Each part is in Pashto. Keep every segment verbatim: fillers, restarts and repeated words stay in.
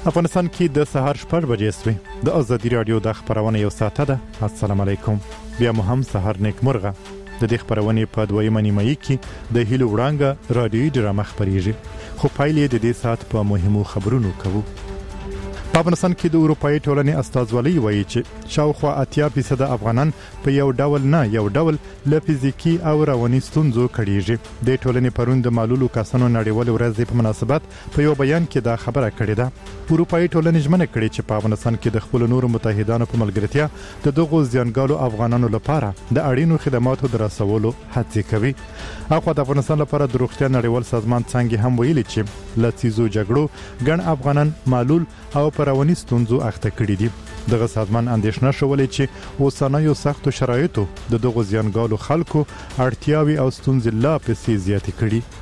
افغانستان کې د سهار شپږ بجې سوې. د ازادي رادیو د خبرونه یو ساعت ده. السلام علیکم. بیا مو هم سهار نیک مرغه. د دې خبرونه په دویمه نیمایي کې د هیلو وړانګه رادیوي ډرامه خبريږي، خو پایلې د دې ساعت په مهمو خبرونو کوو. په افغانستان کې د اروپאי ټولنې استازولۍ وایي چې شاوخوا اتیا فیصد افغانان په یو ډول نه یو ډول له فزیکی او رواني ستونزو کړيږي. د ټولنې پروند د معلولو کسانو نړیوال ورځ په مناسبت په یو بیان کې دا خبره کړې ده. اروپאי ټولنې ژمنه کړې چې په افغانستان کې د خپل نورو متحدانو په ملګرتیا د دغو زیانګالو افغانانو لپاره د اړینو خدماتو د رسولو هڅې کوي. اخو د افغانستان لپاره د روغتیا نړیوال سازمان څنګه هم ویلي چې لڅیزو جګړو ګڼ افغانان معلول او پرواني ستونزو اخته کړي دي. دغه سازمان اندېښنه شولې چې اوسنیو سختو شرایطو د دغو زیانګالو خلکو اړتیاوي او ستونزې لا پسې زیاتې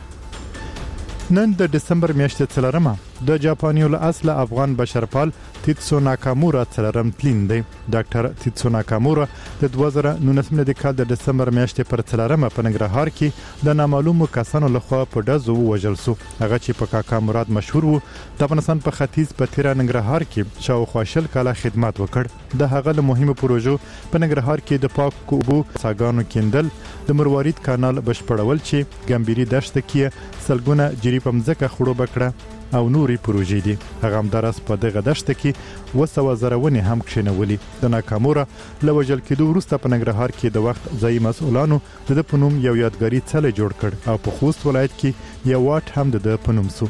کړي. نن د دسمبر میاشتې څلورمه د جاپانیو له اصله افغان بشرپال تیتسو ناکامورا څلورم تلین دی. ډاکټر تیتسو ناکامورا د دوه زره نولسم کال د دسمبر میاشتې پر څلورمه په ننګرهار کې د نامعلومو کسانو لخوا په ډزو ووژل شو. هغه چې په کاکا مراد مشهور وو، د افغانستان په ختیځ په تیرا ننګرهار کې شاوخوا شل کاله خدمات وکړ. د هغه له مهمو پروژو په ننګرهار کې د پاک اوبو څاګانو کیندل، د مروارید کانال بشپړول چې ګمبيري دشت کې سلګونه جری په مځکه خړوب کړه او نوري پروژې دي. هغه هم درس په دغه دشت کې وسو زرونه هم کښینولي. د ناکامورا لوجل کېدو وروسته په ننګرهار کې د وخت ځای مسؤلانو د پنوم یو یادګاری څلی جوړ کړ او په خوست ولایت کې یو واټ هم د پنوم سو.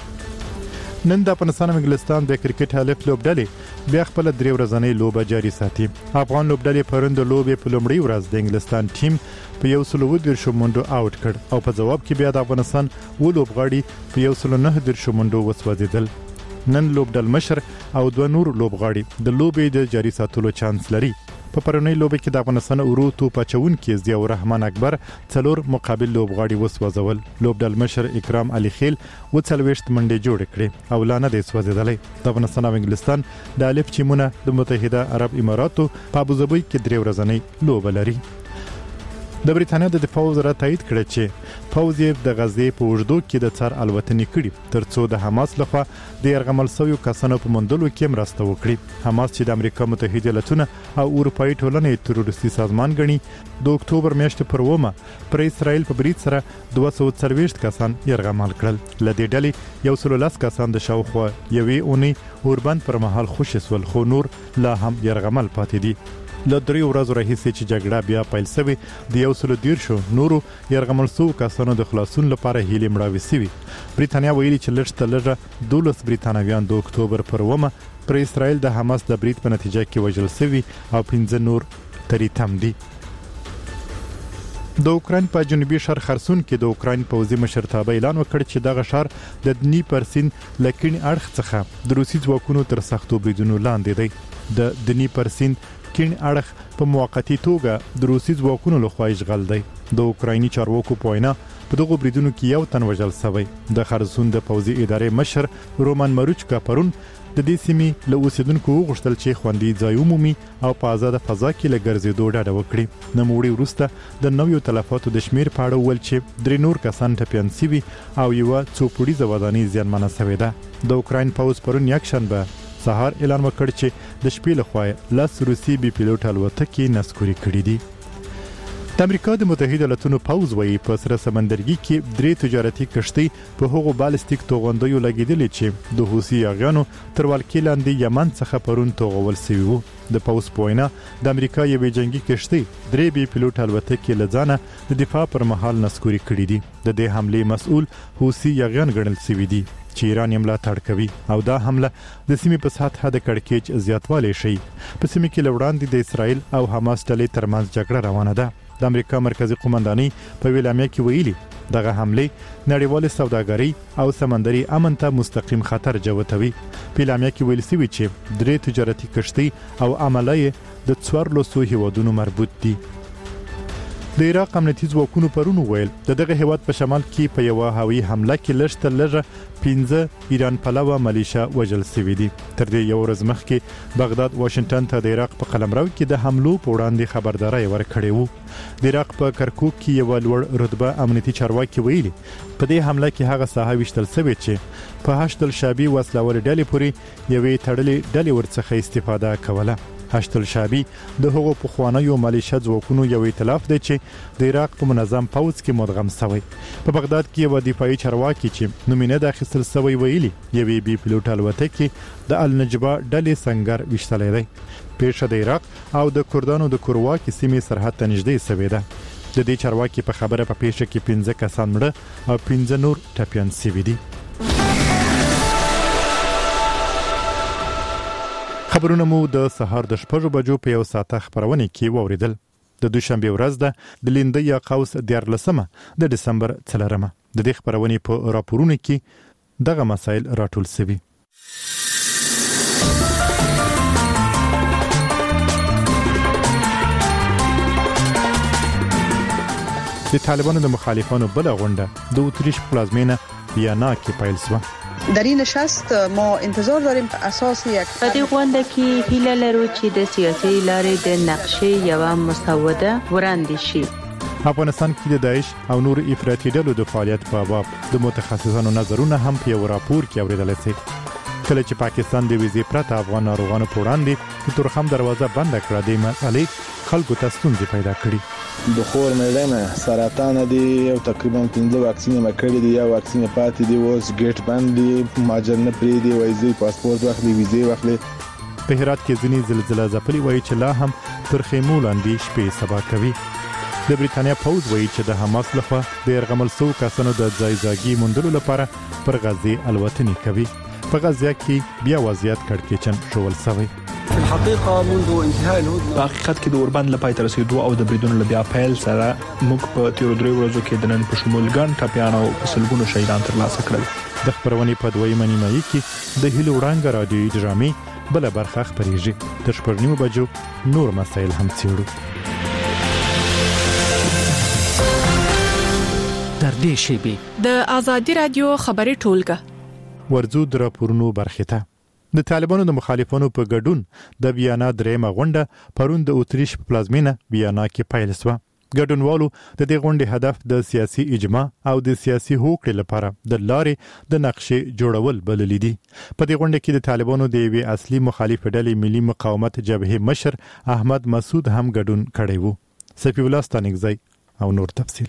نن د افغانستان او انګلستان د کرکټ حالف لوبډلې بیا خپل درې ورځنۍ لوبه جاري ساتي. افغان لوبډلې پروند لوبې په لومړی ورځ د انګلستان ټیم په یو سل و دیرشو منډو آوټ کړ او په جواب کې بیا د افغانستان و لوبغاړي په یو سل نه دیرشو منډو وسوځیدل. نن لوبډل مشر او دوه نور لوبغاړي د لوبې د جاري ساتلو چانس لري. په پرونی لوبه کې د افغانستان اورو تو پچون کې ضیاء الرحمن اکبر څلور مقابل لوبغاړي وسوځول. لوبډل مشر اکرام علي خیل و څلويشت منډې جوړ کړې او لا نه دی سوځیدلې. د افغانستان او انګلستان د الف ټیمونه د متحده عرب اماراتو په ابوظبي کې درې ورځنۍ لوبه لري. د بریټانیا د دفاع وزارت تایید کړی چې پوځ یې د غزې په اوږدو کې د څار الوتنې کړي ترڅو د حماس لخوا د يرغمل شویو کسانو په موندلو کې مرسته وکړي. حماس چې د امریکا متحده ایالاتونه او اروپאי ټولنې تروریستي سازمان ګڼي، د اکتوبر میاشتې پر اومه پر اسرائیل په برید سره دوه سوه څلوېښت کسان يرغمل کړل. ل دې ډلې یو سل لس کسان د شاوخوا یوې اونۍ اوربند پر مهال خوشي سول، خو نور لا هم يرغمل پاتې دي. له درې ورځو راهیسې چې جګړه بیا پیل شوې، د یو سل دیرشو نورو يرغمل شوو کسانو د خلاصون لپاره هیلې مړاوې شوې. بریټانیا ویلي چې لږ تر لږه دولس بریټانویان د اکتوبر پر اومه پر اسرائیل د حماس د برید په نتیجه کې وژل شوي او پنځه نور تری تم دي. د اوکراین په جنوبي شهر خرسون کې د اوکراین پوځي مشرتابه اعلان وکړ چې دغه شهر د دنیپر سیند لکین اړخ څخه د روسي ځواکونو تر سختو بریدونو لاندې دی. د دنیپر سیند کین اړخ په موقتی توګه د روسي ځواکونو لخوا اشغال دی. د اوکرایني چارواکو په وینا په دغه بریدونو کې یو تن وژل شوی. د خرسون د پوځي ادارې مشر رومان مروچکا پرون د دې سیمې له اوسیدونکو وغوښتل چې خوندي ځای ومومي او په آزاد فضا کې له ګرځېدو ډډه وکړي. نوموړي وروسته د نویو تلفاتو د شمیر په اړه وویل چې درې نور کسان ټپیان شوي او یوه څو پوړیزه ودانۍ زیانمنه شوې ده. د اوکراین پوځ پرون یکشنبه سهار اعلان وکړ چې د شپې لخوا لس روسي بي پیلوټ الوتکې نسکوري کړي دي. د امریکا د متحده ایالاتونو پوځ وایي په سره سمندرګي کې درې تجارتي کشتۍ په هغو بالستیک توغندیو لګېدلې چې د حوثي یاغیانو تر ولکې لاندې یمن څخه پرون توغول شوي وو. د پوځ په وینا د امریکا یوې جنگي کشتۍ درې بي پیلوټ الوتکې له ځانه د دفاع پر مهال نسکوري کړي دي. د دې حملې مسؤل حوثي یاغیان ګڼل شوي دي چې ایران یې ملاتړ کوي او دا حمله د سیمې په سطحه د کړکېچ زیاتوالی شي. په سیمه کې له وړاندې د اسرائیل او حماس ډلې ترمنځ جګړه روانه ده. د امریکا مرکزی قومندانۍ په ویلامیا کې ویلي دغه حمله نړیوال سوداګري او سمندري امن ته مستقیم خطر جوړوي. په ویلامیا کې ویل شوی چې درې تجارتي کشتۍ او عملیه د څوارلسو هیوادونو مربوط دي. د عراق امنیتي ځواکونو پرون ویل د دغه هیواد په شمال کې په یو هوایي حمله کې لږ تر لږه پنځه ایران پلوه ملیشیا وژل شوي دي. تر دې یو ورځ مخکې بغداد واشنگټن ته د عراق په قلمرو کې د حملو په وړاندې خبرداري ورکړې وو. د عراق په کرکوک کې یو لوړ رتبه امنیتي چارواکي ویلي په دې حمله کې هغه ساحه وشتل شوې چې په هشت الشعبي وسلوال ډلې پورې یوې تړلې ډلې ورڅخه استفاده کوله. هشت الشعبي د هغو په خوانیو ملیشیا ځواکونو یو ائتلاف دی چې د عراق په منظم پوځ کې مدغم شوی. په بغداد کې یو دفاعي چارواکي چې نومینه د اخیستل شوی ویلي یوې بي پلوټ الوتکې د النجبه ډلې سنگر وشتلې دی. پیښه د عراق او د کردانو د کورواکي سیمې سرحد ته نږدې شوې ده. د دې چارواکي په خبره په پیښه کې پنځه کسان مړه او پنځه نور ټپیان شوي دي. خبرونه مو د سهار د شپږ بجو په یو ساعته خبرونه کې واوریدل. د دوشنبه ورځ ده د لیندۍ یا قوس دیارلسمه د دسمبر څلورمه. د دې خبرونه په راپورونو کې دغه مسایل راټول شوي. د طالبانو د مخالفانو بل غونډه د اتریش پلازمینه ویانا کې پیل شوه. در این نشست ما انتظار داریم په اساس یک په دې غونډه کې هیله لرو چې د سیاسي لارې د نقشې یو مسوده وړاندې شي. افغانستان کې د داعش او نور افراطي ډلو د فعالیت په باب د متخصصانو نظرونه هم په یو راپور کې اوریدل شوي. کله چې پاکستان د ویزې پرته افغان ناروغانو په وړاندې د تورخم دروازه بند کړه د مسلې خلکو ته ستونزې پیدا کړي. د خور مېړنه سرطان دي او تقریبا پنځه واکسین مکړې دي یا واکسین پاتې دي اوس ګیټ بند دي ماجر نه پری دي وایي پاسپورت واخلي ویزې واخلي. په هرات کې ځینې زلزلہ ځپلي وایي چې لا هم تر خیمو لاندې شپې سبا کوي. د بریټانیا پوز وایي چې د حماس لخوا د يرغمل سو کسانو د ځایځاګي موندلو لپاره پر غزه الوتنې کوي. په غزه کې بیا وضعیت کړکېچن شول شوی. په الحقيقه منذ انتهاء الهدنه په حقیقت کې د اوربند لپاره تر رسیدو او د بریدونو لبیا پیل سره موږ په تیر درې ورځو کې د نن په شمول ګڼ ټپیان او سلګونو شهیدان ترلاسه کړل. د خبرونې په دویمه نیمایي کې د هیلو وړانګه رادیوي ډرامې بل برخه خبرېږي. د شپږ نیمو بجو نور مسایل هم څېړو. در دې شیبې د آزادي رادیو خبري ټولګه ورزو د راپورونو برخه ته د طالبانو د مخالفانو په ګډون د ویانا درېمه غونډه پرون د اتریش په پلازمینه ویانا کې پیل شوه. ګډونوالو د دې غونډې هدف د سیاسي اجماع او د سیاسي هوکړې لپاره د لارې د نقشې جوړول بللی دي. په دې غونډه کې د طالبانو د یوې اصلي مخالف ډلې ملي مقاومت جبهه مشر احمد مسعود هم ګډون کړی وو. سفی الله ستانګزی او نور تفصیل.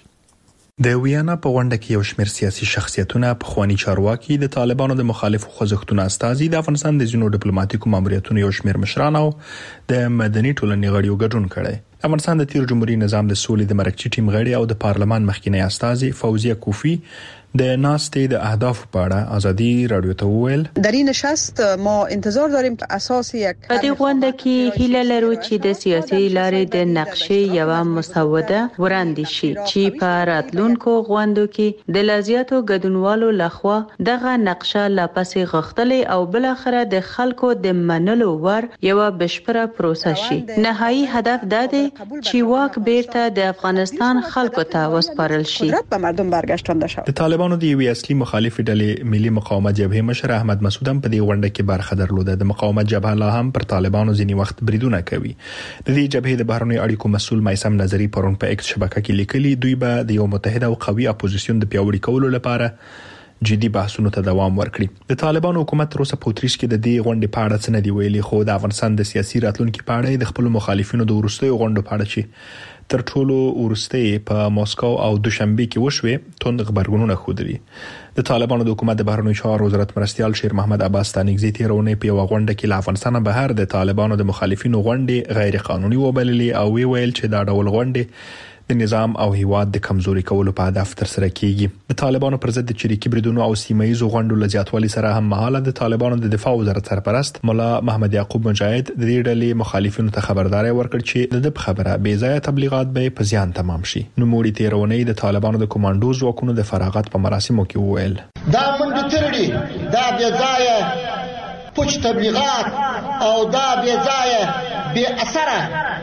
د ویانا په غونډه کې یو شمېر سیاسي شخصیتونه په خواني چارواکي د طالبانو د مخالفو خوځښتونو استازي د افغانستان د ځینو ډیپلوماټیکو ماموریتونو یو شمېر مشران او د مدني ټولنې غړي ګډون کړي. افغانستان د تیر جمهوریت نظام د سولې د مرکزي ټیم غړي او د پارلمان مخکینی استازي فوزیه کوفی د ناستې د اهداف په اړه ازادي رادیو ته وویل. در این نشست ما انتظار داریم په اساس یک په دې غونډه کې هیله لرو چې د سیاسي لارې د نقشې یو مسوده وړاندې شي چې په راتلونکو غونډو کې د لازیاتو ګډونوالو لخوا دغه نقشه لا پسې غختلې او بل اخره د خلکو د منلو ور یو بشپړه پروسه شي. نهایي هدف دا دی چې واک بیرته د افغانستان خلکو ته وسپارل شي. په مردم برگشتانده شود. د طالبانو د یوې اصلي مخالف ډلې ملي مقاومت جبهه مشر احمد مسعود هم په دې غونډه کې برخه درلوده. د مقاومت جبهه لا هم پر طالبانو ځینی وخت بریدونه کوي. د دې جبهې د بهرنی اړیکو مسؤل میثم نظری پرون په ایکس شبکه کې لیکلي دوی به د یو متحد او قوي اپوزیسیون د پیاوړي کولو لپاره جدي بحثونو ته دوام ورکړي. د طالبانو حکومت تر اوسه په اتریش کې د دې غونډې په اړه څه نه دی ویلي، خو د افغانستان د سیاسي راتلونکو په اړه د خپل مخالفینو د ورستیو غونډو په اړه چې تر ټولو ورسته په ماسکو او دوشنبه کې وشوه توند خبرګونونه خودري. د طالبانو د حکومت د بهرنیو چارو وزارت مرستيال شیر محمد عباس تانیګزی تیرونه په یو غونډه کې له افغانستان بهر د طالبانو د مخالفینو غونډې غیر قانوني وبللې او وی ویل چې دا ډول غونډې د نظام او هیواد د کمزوري کولو په هدف تر سره کیږي. د طالبانو پر ضد د چریکي بریدونو او سیمایي غونډو لزیاتوالي سره هم مهاله د طالبانو د دفاع وزارت سرپرست مولا محمد یعقوب مجاهد د دې ډلې مخالفینو ته خبرداري ورکړ چې د خبره بې ځای تبلیغات به په زیان تمام شي. نو موړي تیرونه د طالبانو د کمانډو ځواکونو د فراغت په مراسمو کې وویل دا منډه ترړي دا بې ځای پوچ تبلیغات او دا بې ځای بې اثر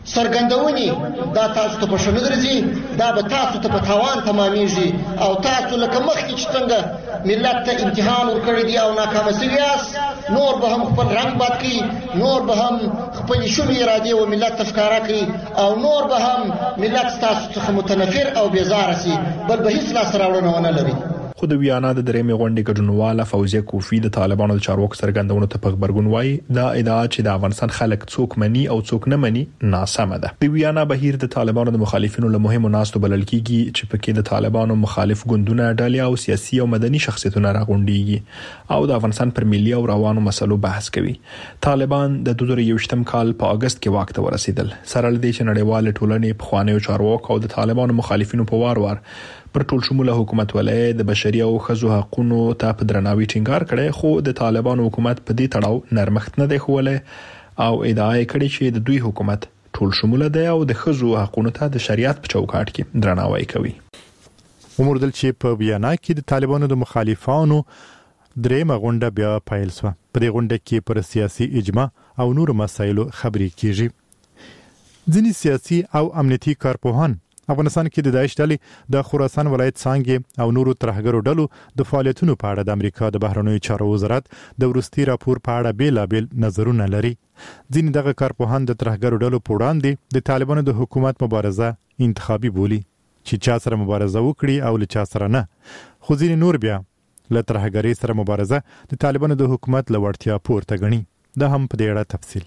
سرګندونی دا تاسو ته په شنه درځي دا به تاسو ته په تاوان تمامېږي او تاسو لکه مخکې چې څنګه ملت ته امتحان ورکړی دی او ناکامه شوي یاست نور به هم خپل رنګ باد کړي نور به هم خپلې شومې ارادې و ملت ته ښکاره کړي او نور به هم ملت ستاسو څخه متنفر او بیزاره شي بل به هیڅ لاسته راوړنه ونه لري. خو د ویانا د درېمې غونډې ګډونواله فوزیه کوفی د طالبانو د چارواکو څرګندونو ته په خبرګون وایي دا ادعا چې د افغانستان خلک څوک مني او څوک نه مني ناسمه ده. د ویانا بهیر د طالبانو د مخالفینو له مهمو ناستو بلل کیږي چې پکې د طالبانو مخالف ګوندونه ډلې او سیاسي او مدني شخصیتونه راغونډيږي او د افغانستان پر ملي او روانو مسلو بحث کوي. طالبان د دوه زره یوویشتم کال په اگست کې واک ته ورسېدل. سره لدې چې نړیوال ټولنې په خوانیو چارواکو او د طالبانو مخالفینو په وار وار پر ټول شموله حکومت ولای د بشري او ښځو حقوقو ته په درناوي ټینګار کړي خو د طالبانو حکومت په دې تړاو نرمښت نه دی خوله او ادعا کړې چې د دوی حکومت ټول شموله دی او د ښځو حقوقو ته د شریعت په چوکاټ کې درناوی کوي. عمر دل چې په ویانا کې د طالبانو د مخالفانو درېمه غونډه بیا پیل شوه. په دې غونډه کې پر سیاسي اجماع او نور مسایلو خبرې کیږي. ځینې سیاسي او امنیتي کارپوهان افغانستان کې د داعش ډلې د خراسان ولایت څانګې او نورو ترهګرو ډلو د فعالیتونو په اړه د امریکا د بهرنیو چارو وزارت د ورستي راپور په اړه بیلابل نظرونه لري. ځینې دغه کارپوهان د ترهګرو ډلو په وړاندې د طالبانو د حکومت مبارزه انتخابي بولي چې چا سره مبارزه وکړي او له چا سره نه. خو ځینې نور بیا له ترهګرۍ سره مبارزه د طالبانو د حکومت له وړتیا پورته ګڼي. دا هم په دې اړه تفصیل.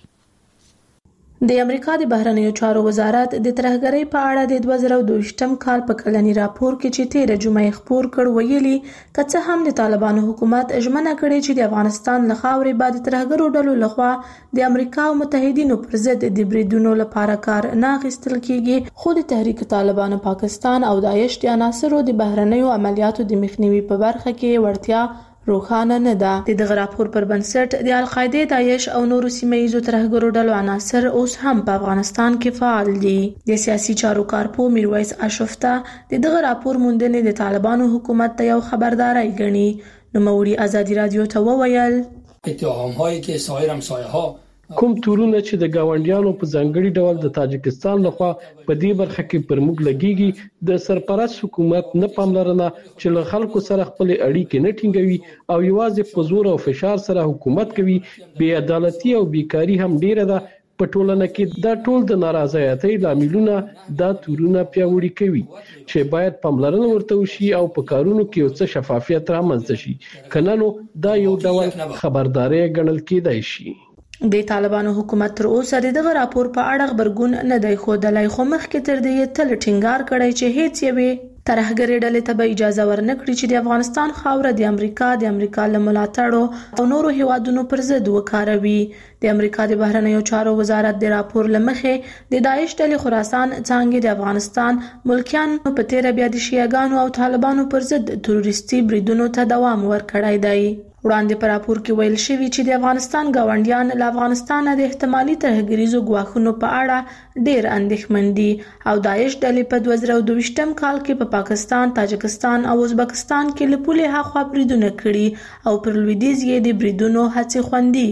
د امریکا د بهرنیو چارو وزارت د ترهګرۍ په اړه د دوه زره دوه کال په کلنی راپور کې چې تیر جمعې خبر کړ ویلي که څه هم د طالبانو حکومت ژمنه کړې چې د افغانستان له خاورې بعد ترهګرو ډلو لخوا د امریکا او متحدینو پر ضد د بریدونو لپاره کار نه اخیستل کیږي خو د تحریک طالبانو پاکستان او داعش د عناصرو د بهرنیو عملیاتو د مخنیوي په برخه کې وړتیا روښانه نه ده. د دغه راپور پر بنسټ د القاعده داعش او نورو سیمه‌ییزو ترهګرو ډلو عناصر اوس هم په افغانستان کې فعال دي. د سیاسي چارو کارپو میرویس اشرفته د دغه راپور موندنې د طالبانو حکومت ته یو خبرداري ګڼي. نوموړي ازادي رادیو ته وویل اتهام‌هایی که سایر همسایه‌ها کوم تورونه چې د گاونډیانو په ځانګړي ډول د تاجکستان لخوا په دې برخه کې پر موږ لګيږي د سرپرست حکومت نه پاملرنه چې له خلکو سره خپل اړیکې نه ټینګوي او یوازې په زور او فشار سره حکومت کوي. بې عدالتي او بیکاری هم ډیره ده په ټولنه کې. دا ټول د نارضایتۍ لاملونه دا تورونه پیاوړي کوي چې باید پاملرنه ورته وشي او په کارونو کې یو څه شفافیت رامنځته شي. کنه نو دا یو ډول خبرداري ګڼل کېدای شي. د طالبانو حکومت تر اوسه دغه راپور په اړه خبرګون نه دی ښودلی خو مخکې تر دې تل ټینګار کړی چې هیڅ یوې ترهګرۍ ډلې ته به اجازه ورنکړي چې د افغانستان خاوره د امریکا د امریکا له ملاتړو او نورو هیوادونو پر ضد وکاروي. د امریکا د بهرنیو چارو وزارت د راپور لمخې د داعش ډلې خراسان څانګې د افغانستان ملکیان په تیر بیا د شیعاګانو او طالبانو پر ضد تروریستي بریدونو ته دوام ورکړی دی. وړاندې په راپور کې ویل شوی چې د افغانستان گاونډیان له افغانستان د احتمالي ترهګریزو ګواښونو په اړه ډېر اندېښمن دي او داعش ډلې په دوه زره دوه کال کې په پاکستان، تاجکستان او ازبکستان کې له پولې هاخوا بریدونه کړي او پر لویدیځ یې د بریدونو هڅې خوندي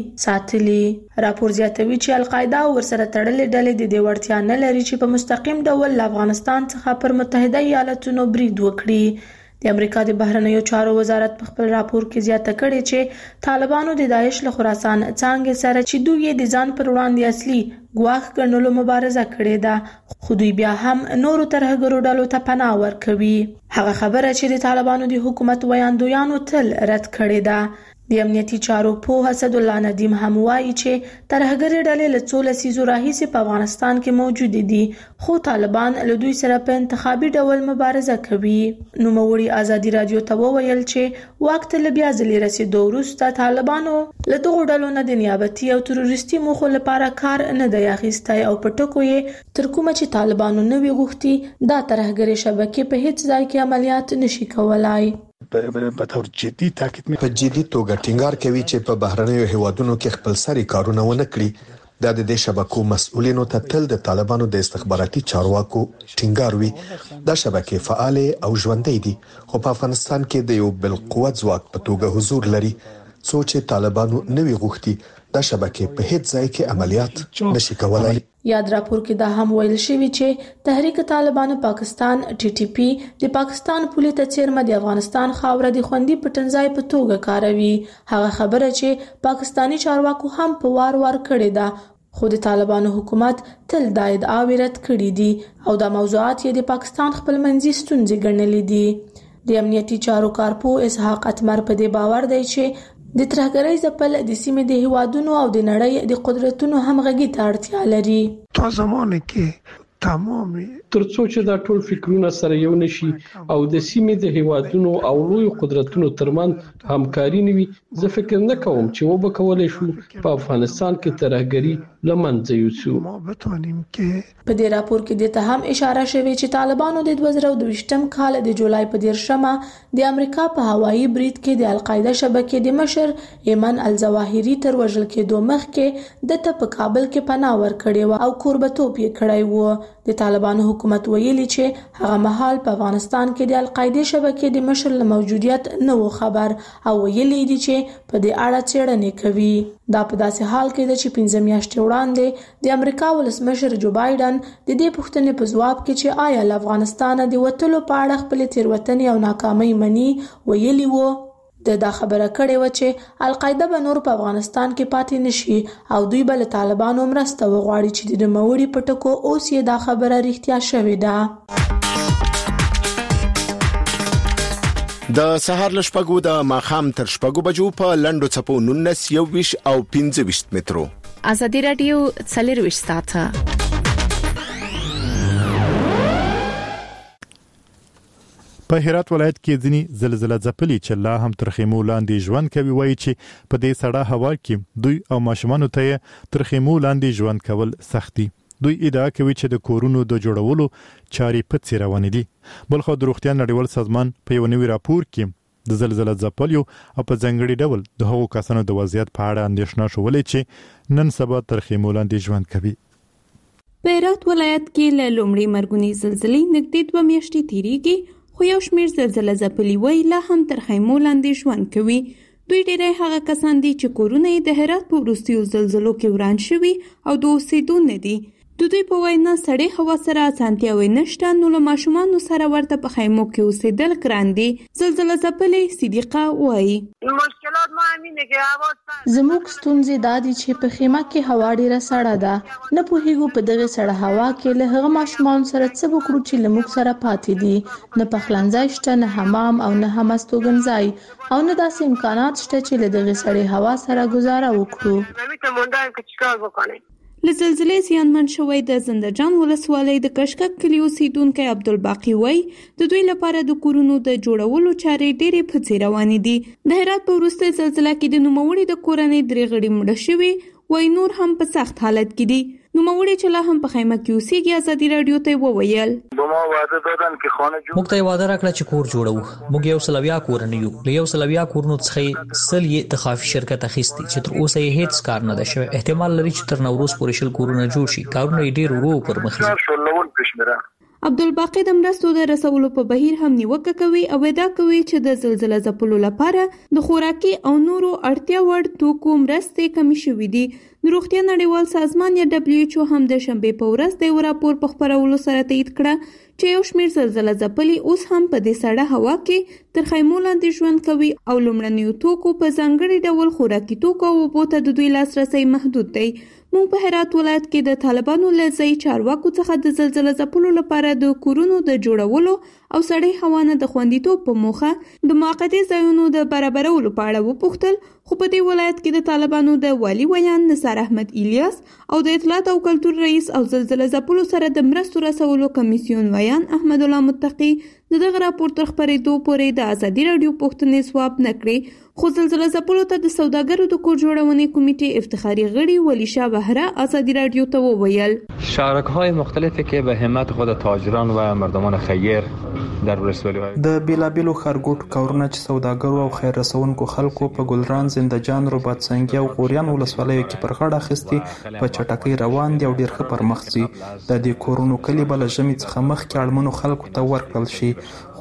ساتلي. راپور زیاتوي چې القاعده او ورسره تړلې ډلې د دې وړتیا نه لري چې په مستقیم ډول له افغانستان څخه پر متحده ایالاتونو برید وکړي. د امریکا د بهرنیو چارو وزارت په خپل راپور کې زیاته کړې چې طالبانو د داعش له خراسان څانګې سره چې دوی د ځان پر وړاندې اصلي ګواښ ګڼلو مبارزه کړې ده خو دوی بیا هم نورو ترهګرو ډلو ته پناه ورکوي. هغه خبره چې د طالبانو د حکومت ویاندویانو تل رد کړې ده. د امنیتي چارو پوه اسد الله ندیم هم وایي چې ترهګرۍ ډلې له څو لسیزو راهیسې په افغانستان کې موجود دي خو طالبان له دوی سره په انتخابي ډول مبارزه کوي. نوموړي ازادي رادیو ته وویل چې واک ته له بیا ځلې رسېدو وروسته طالبانو له دغو ډلو نه د نیابتي او تروریستي موخو لپاره کار نه دی اخیستی او په ټکو یې تر کومه چې طالبانو نه وي غوښتي دا ترهګرۍ شبکې په هیڅ ځای کې عملیات نشي کولای. په تور جدي تاکید په جدي توګه ټینګار کوي چې په بهرنیو هیوادونو کې خپل سري کارونه ونه کړي. د دې شبکو مسؤلینو ته تل د طالبانو د استخباراتي چارواکو ټینګار وي دا شبکې فعال او ژوندۍ دي خو په افغانستان کې د یو بل قوت ځواک په توګه حضور لري. سوچ طالبانو نوي غوښتي د شبکې په هیڅ ځای کې عملیات نشي کولای. یاد راپور کې دا هم ویل شوی چې تحریک طالبان پاکستان ټي ټي پی د پاکستان پولې ته چیرمه د افغانستان خاوره د خوندي پټنځای په توګه کاروي. هغه خبره چې پاکستانی چارواکو هم په وار وار کړې ده، خو د طالبانو حکومت تل دا ادعا رد کړې دي او دا موضوعات یې د پاکستان خپلمنځي ستونزې ګڼلې دي. د امنیتي چارو کارپو اسحاق اتمر په دې باور دی چې د ترهګرۍ ځپل د سیمې د هیوادونو او د نړۍ د قدرتونو همغږي ته اړتیا لري. تا زمانه کې تمام ترڅو چې دا ټول فکرونه سره یو نشي او د سیمې د هیوادونو او لوی قدرتونو ترمنځ همکاري نوي، زه فکر نه کوم چې و به کولای شو په افغانستان کې ترهګري لمنځه یوسو. په دې راپور کې د ته هم اشاره شوې چې طالبانو د دوه زره دوه کال د جولای په دیرشمه د امریکا په هوایي برید کې د القاعده شبکې د مشر ایمن الظواهری تر وژل کېدو مخکې د ته په کابل کې پناه ورکړې و او کوربتوب یې کړی و. د طالبانو حکومت ویلي چې هغه مهال په افغانستان کې د القاعده شبکې د مشر له موجودیت نه و خبر او ویلي دي چې په دې اړه څېړنې کوي. دا په داسې حال کې ده چې پنځه میاشتې وړاندې د امریکا ولسمشر جو بایدن د دې پوښتنې په ځواب کې چې آیا له افغانستانه د وتلو په اړه خپل تیروتنې او ناکامۍ مني ویلي وو. د دا خبره کړې و چې القاعده به نور په افغانستان کې پاتې نشي او دوی به له طالبانو مرسته وغواړي چې د نوموړي په ټکو اوس یې دا خبره رښتیا شوې ده. د سهار لشپګو د ماخام تر شپګو بجو په لندو چپو نونس یو ویش او پنځه ویش مترو. ازادي رادیو څلور ویش ساعته. په هرات ولایت کې ځینی زلزلہ ځپلي چې لا هم تر خیمو لاندې ژوند کوي، وایي چې په دې سړه هوا کې دوی او ماشومان ته تر خیمو لاندې ژوند کول سختي. دوی ادعا کوي چې د کورونو د جوړولو چارې په څیر روان دي. بلخو د روغتیا نړیوال سازمان په یو نوي راپور کې د زلزلہ ځپلیو او په ځنګړي ډول د هغو کسانو د وضعیت په اړه اندېښنه شولې چې نن سبا تر خیمو لاندې ژوند کوي. په هرات ولایت کې له لومړۍ مرګونی زلزلې نږدې دوه میاشتې تیریږي، خو یو شمیر زلزلہ ځپلي وای لا هم تر خیمو لاندې ژوند کوي. دوی ډېری هغه کسان دي چې کورونه یې د هرات په وروستیو زلزلو کې وران شوي او د اوسېدو نه دي. د دوی په وینا سړې هوا سره اسانتیاوې نشته، نو له ماشومانو سره ورته په خیمو کې اوسېدل ګران دي. زلزلہ ځپلې صدیقه وایي زموږ ستونزې دا دي چې په خیمه کې هوا ډیره سړه ده. نه پوهیږو په دغه سړه هوا کې له هغه ماشومان سره څه وکړو چې له موږ سره پاتې دي. نه پخلنځای شته، نه حمام او نه هم استوګنځای او نه داسې امکانات شته چې له دغه سړې هوا سره گزاره وکړو. له زلزلې زیانمن شوی د زندهجان ولسوالۍ د کشکک کلي اوسیدونکی عبدالباقي وایي د دوی لپاره د کورونو د جوړولو چارې ډېرې پڅې روانې دي. د هرات په وروستۍ زلزله کې د نوموړي د کورنۍ درې غړي مړه شوي، وایي نور هم په سخت حالت کې دي. نوموړي چې لا هم په خیمه کې اوسېږي ازادي راډیو ته وویل موږ ته وعده راکړه چې کور جوړو. موږ یو سلویا کورنۍ یو، له یو سلویا کورونو څخه سل یې د خافي شرکت اخیستي چې تر اوسه یې هیڅ کار نه ده شوی. احتمال لري چې تر نوروز پورې شل کورونه جوړ شي. کارونه یې ډېر ورو پر مخ ځي. عبدالباقي د مرستو د رسولو په بهیر هم نیوکه کوي او ادعا کوي چې د زلزلہ ځپلو لپاره د خوراکي او نورو اړتیا وړ توکو مرستې کمې شوې دي. د روغتیا نړیوال سازمان یا دبلیو ایچ او هم د شنبې په ورځ د یو راپور په خپرولو سره تایید کړه چې یو شمیر زلزلہ ځپلي اوس هم په دې سړه هوا کې تر خیمو لاندې ژوند کوي او لومړنیو توکو په ځانګړي ډول خوراکي توکو او اوبو ته د دوی لاسرسی محدود دی. موږ په هرات ولایت کې د طالبانو له ځای چارواکو څخه د زلزلہ ځپلو لپاره د کورونو د جوړولو او سړې هوا نه د خوندیتوب په موخه د موقتي ځایونو د برابرولو په اړه وپوښتل، خو په دې ولایت کې د طالبانو د والي ویان نثار احمد الیاس او د اطلاعات او کلتور رئیس او زلزلہ ځپلو سره د مرستو رسولو کمیسیون ویان احمد الله متقی د دغه راپور تر خپرېدو پورې د ازادي راډیو پوښتنې ځواب نه کړې. خو زلزلہ ځپلو ته د سوداګرو د کور جوړونې کمیټې افتخاري غړي ولی شاه بهره ازادي راډیو ته وویل شارک‌های مختلفی که به همت خود تاجران و مردمان خیر در ولسوالی‌های د بیلابیلو خارګوټ کورونه چې سوداګرو او خیر رسونکو خلکو په ګلران، زندهجان، رباطسنگي او غوریان ولسوالیو کې پر غاړه اخیستي په چټکۍ روان دي او ډیر ښه پر مخ ځي. د دې کورونو کلي بل ژمي څخه مخکې اړمنو خلکو ته ورکړل شي،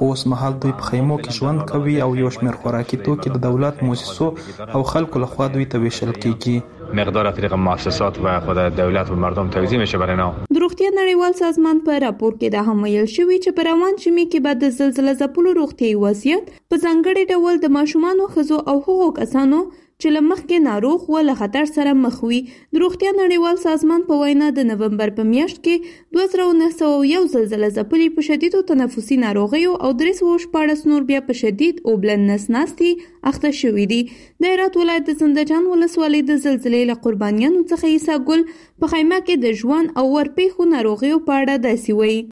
خو اوس مهال دوی په خیمو کې ژوند کوي او یو شمېر خوراکي توکي د دولت مؤسسو او خلکو لخوا دوی ته ویشل کیږي. مقدار از طریق مؤسسات و خود دولت و مردم توزیع میشه برای اینا. د روغتیا نړیوال سازمان په راپور کې دا هم ویل شوی چې په روان ژمي کې بعد د زلزلې ځپلو روغتیايي وضعیت په ځانګړي ډول د ماشومانو ښځو او هغو کسانو چې له مخکې ناروغ و له خطر سره مخ وي. د روغتیا نړیوال سازمان په وینا د نومبر په میاشت کې دوه زره نهه سوه یو زلزلې ځپلي په شدیدو تنفسي ناروغیو او درې سوه شپاړس نور بیا په شدید اوبلن نسناستي اخته شوي دي. د هرات ولایت د زندهجان ولسوالۍ د زلزلې له قربانیانو څخه عیسی ګل په خیمه کې د ژوند او ورپېښو ناروغیو په اړه داسې وایي.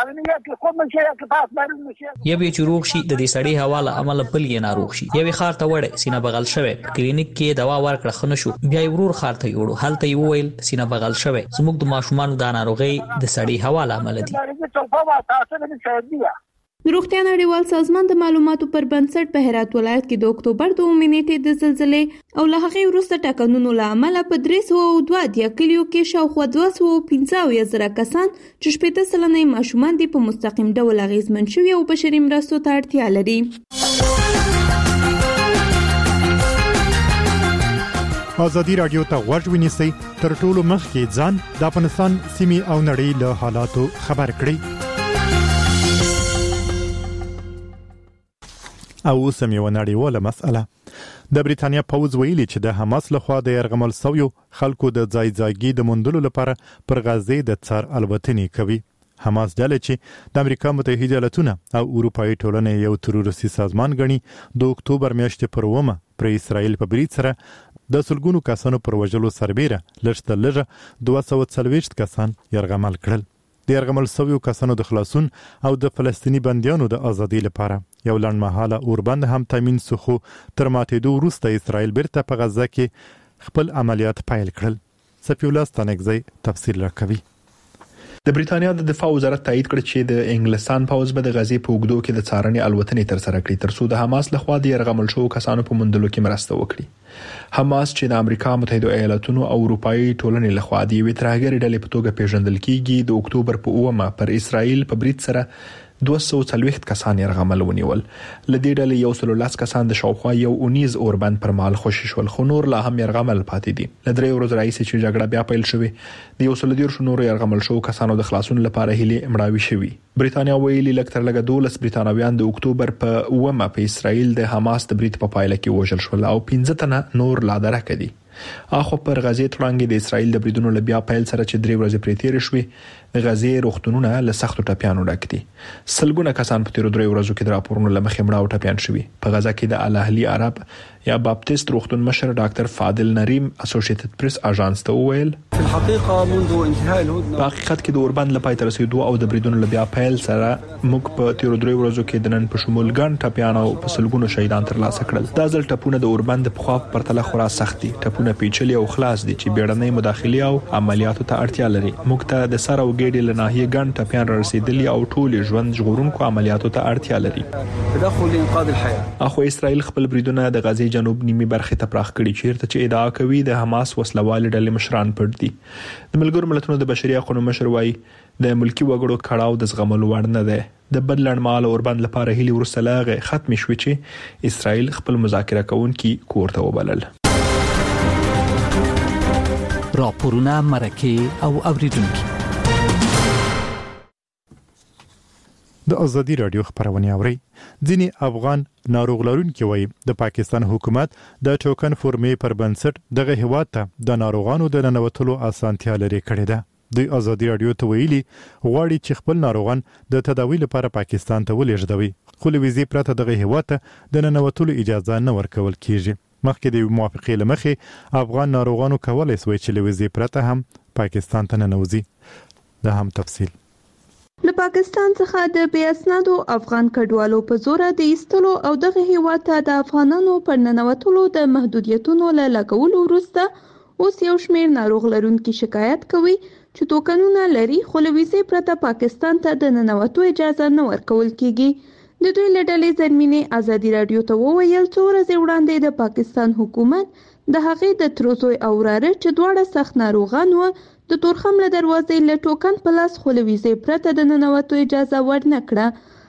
یوې چې روغ شي د دې سړې هوا له امله بل یې ناروغ شي. یوې خار ته وړه سینه بغل شوی، په کلینیک کې دوا ورکړه خنه شو، بیا یې ورور خار ته یوړو، هلته یې وویل سینه بغل شوی. زموږ د ماشومانو د ناروغۍ د سړې هوا له امله دي. د روغتیا نړیوال سازمان د معلوماتو پر بنسټ په هرات ولایت کې د اکتوبر دوه نیټې د زلزلې او له هغې وروسته ټاکنونو له امله په درې سوه او دوه اتیا کلیو کې شاوخوا دوه سوه پنځه اویا زره کسان چې شپېته سلنه یې ماشومان دي په مستقیم ډول اغېزمن شوي او بشري مرستو ته اړتیا لري. ازادي راډیو ته غوږ ونیسئ، تر ټولو مخکې ځان د افغانستان سیمې او نړۍ له حالاتو خبر کړئ. او اوسم یو نړیواله مسأله. د بریتانیا پوځ ویلي چې د حماس لخوا د يرغمل سویو خلکو د ځای ځایګي د موندلو لپاره پر غزه د څار الوتنې کوي. حماس ډله چې د امریکا متحده ایالاتونه او اروپאי ټولنې یو تروریستي سازمان ګڼي، د اکتوبر میاشتې پر اومه پر اسرائیل په برید سره د سلګونو کسانو پر وژلو سربیره لږ تر لږه دوه سوه څلوېښت کسان يرغمل کړل. د يرغمل سویو کسانو د خلاصون او د فلسطینی بندیانو د ازادۍ لپاره یو لنډمهاله اوربند هم تامین سخو تر ماتېدو وروسته اسرائیل بیرته په غزه کې خپل عملیات پیل کړل. سفی الله ستانکزی تفصیل راکوي. د بریتانیا د دفاع وزارت تایید کړ چې د انګلستان پوځ به د غزې په اوږدو کې د څارنې الوتنې تر سره کړي ترڅو د حماس لخوا د يرغمل شوو کسانو په موندلو کې مرسته وکړي. حماس چې د امریکا متحده ایالاتونو او اروپאי ټولنې لخوا د یوې ترهګرې ډلې په توګه پیژندل کیږي، د اکتوبر په اومه پر اسرائیل په برید سره دوه سوه څلوېښت کسان يرغمل ونیول. لدې ډلې یو سل لس کسان د شاوخوا یو اونیز اوربند پر مال خوشي شول، خو نور لا هم يرغمل پاتې دي. لدرې ورځې راځي چې جګړه بیا پیل شوې، د یو سل دېرش نور يرغمل شو کسانو د خلاصون لپاره هلي مړاوي شوي. بریتانیا ویلي لکه تر لږه دولس بریتانویان د اکتوبر په اومه په اسرائیل د حماس د برید په پایله کې وژل شول او پنځه تنه نور لا درکه دي. اخو پر غزې تړانګې د اسرائیل د بریدونو له بیا پیل سره چې درې ورځې پرې تېرې شوې، غزې روغتونونه له سختو ټپیانو ډک دي. سلګونه کسان په تیرو درې ورځو کې د راپورونو له مخې مړه او ټپیان شوي. په غزه کې د الاهلي عرب یا باپتیست روغتون مشر ډاکټر فاضل نریم اسوسییټډ پریس اژانس ته وویل په الحقيقه منذ انتهاء الهدنه په حقیقت کې د اوربند لپاره تر رسیدو او د بریدونو له بیا پیل سره موږ په تیرو درې ورځو کې د نن په شمول ګڼ ټپیان او په سلګونو شهیدان ترلاسه کړل. دا ځل ټپونه د اوربند په خوا په پرتله خورا سخت دي. ټپونه پیچلي او خلاص دي چې بیړنۍ مداخله او عملیاتو ته اړتیا لري. موږ ته د سر او ګېډې له ناحیې ګڼ ټپیان رسیدلي او ټول ژوند ژغورونکو عملیاتو ته اړتیا لري. تدخل انقاذ الحياه. اخو اسرائیل خپل بریدونه د غزې جنوب نیمه برخه ته پراخ کړي چیرته چې ادعا کوي د حماس وسلوال ډلې مشران پټ دي. د ملګرو ملتونو د بشري حقوقو مشر وايي د ملکی وګړو کړهو د زغملو وړ نه ده. د بدلن مال اوربند لپاره هلي ورسره لاغه ختم شوي چې اسرائیل خپل مذاکره کوونکي کور ته وبلل. راپورونه مرکه او اوریدونکو د ازادي رادیو خبرونه اوري. ځینی افغان ناروغ لرونکي وایي د پاکستان حکومت د ټوکن فورمې پر بنسټ دغه هیواد ته د ناروغانو د ننوتلو اسانتیا لري کړې ده. د ازادي رادیو ته ویلي غواړي چې خپل ناروغان د تداوی لپاره پاکستان ته ولېږدوي، خو له ویزې پرته دغه هیواد ته د ننوتلو اجازه نه ورکول کیږي. مخکې د موافقې لمخې افغان ناروغانو کولای شوی چې له ویزې پرته هم پاکستان ته ننوځي. دا هم تفصیل له پاکستان څخه د بې اسنادو افغان کډوالو په زور د ایستلو او دغه هیواد ته د افغانانو پر ننوتلو د محدودیتونو له لګولو وروسته اوس یو شمېر ناروغ لرونکي شکایت کوي چې توکنونه لري خو له ویزې پرته پاکستان ته د ننوتو اجازه نه ورکول کیږي. د دوی له ډلې زرمینې ازادي رادیو ته وویل څو ورځې وړاندې د پاکستان حکومت د هغې د تروزوی او وراره چې دواړه سخت ناروغان وو د تورخم له دروازې له ټوکن په لاس خو له ویزې پرته د ننوتو اجازه ورنه کړه.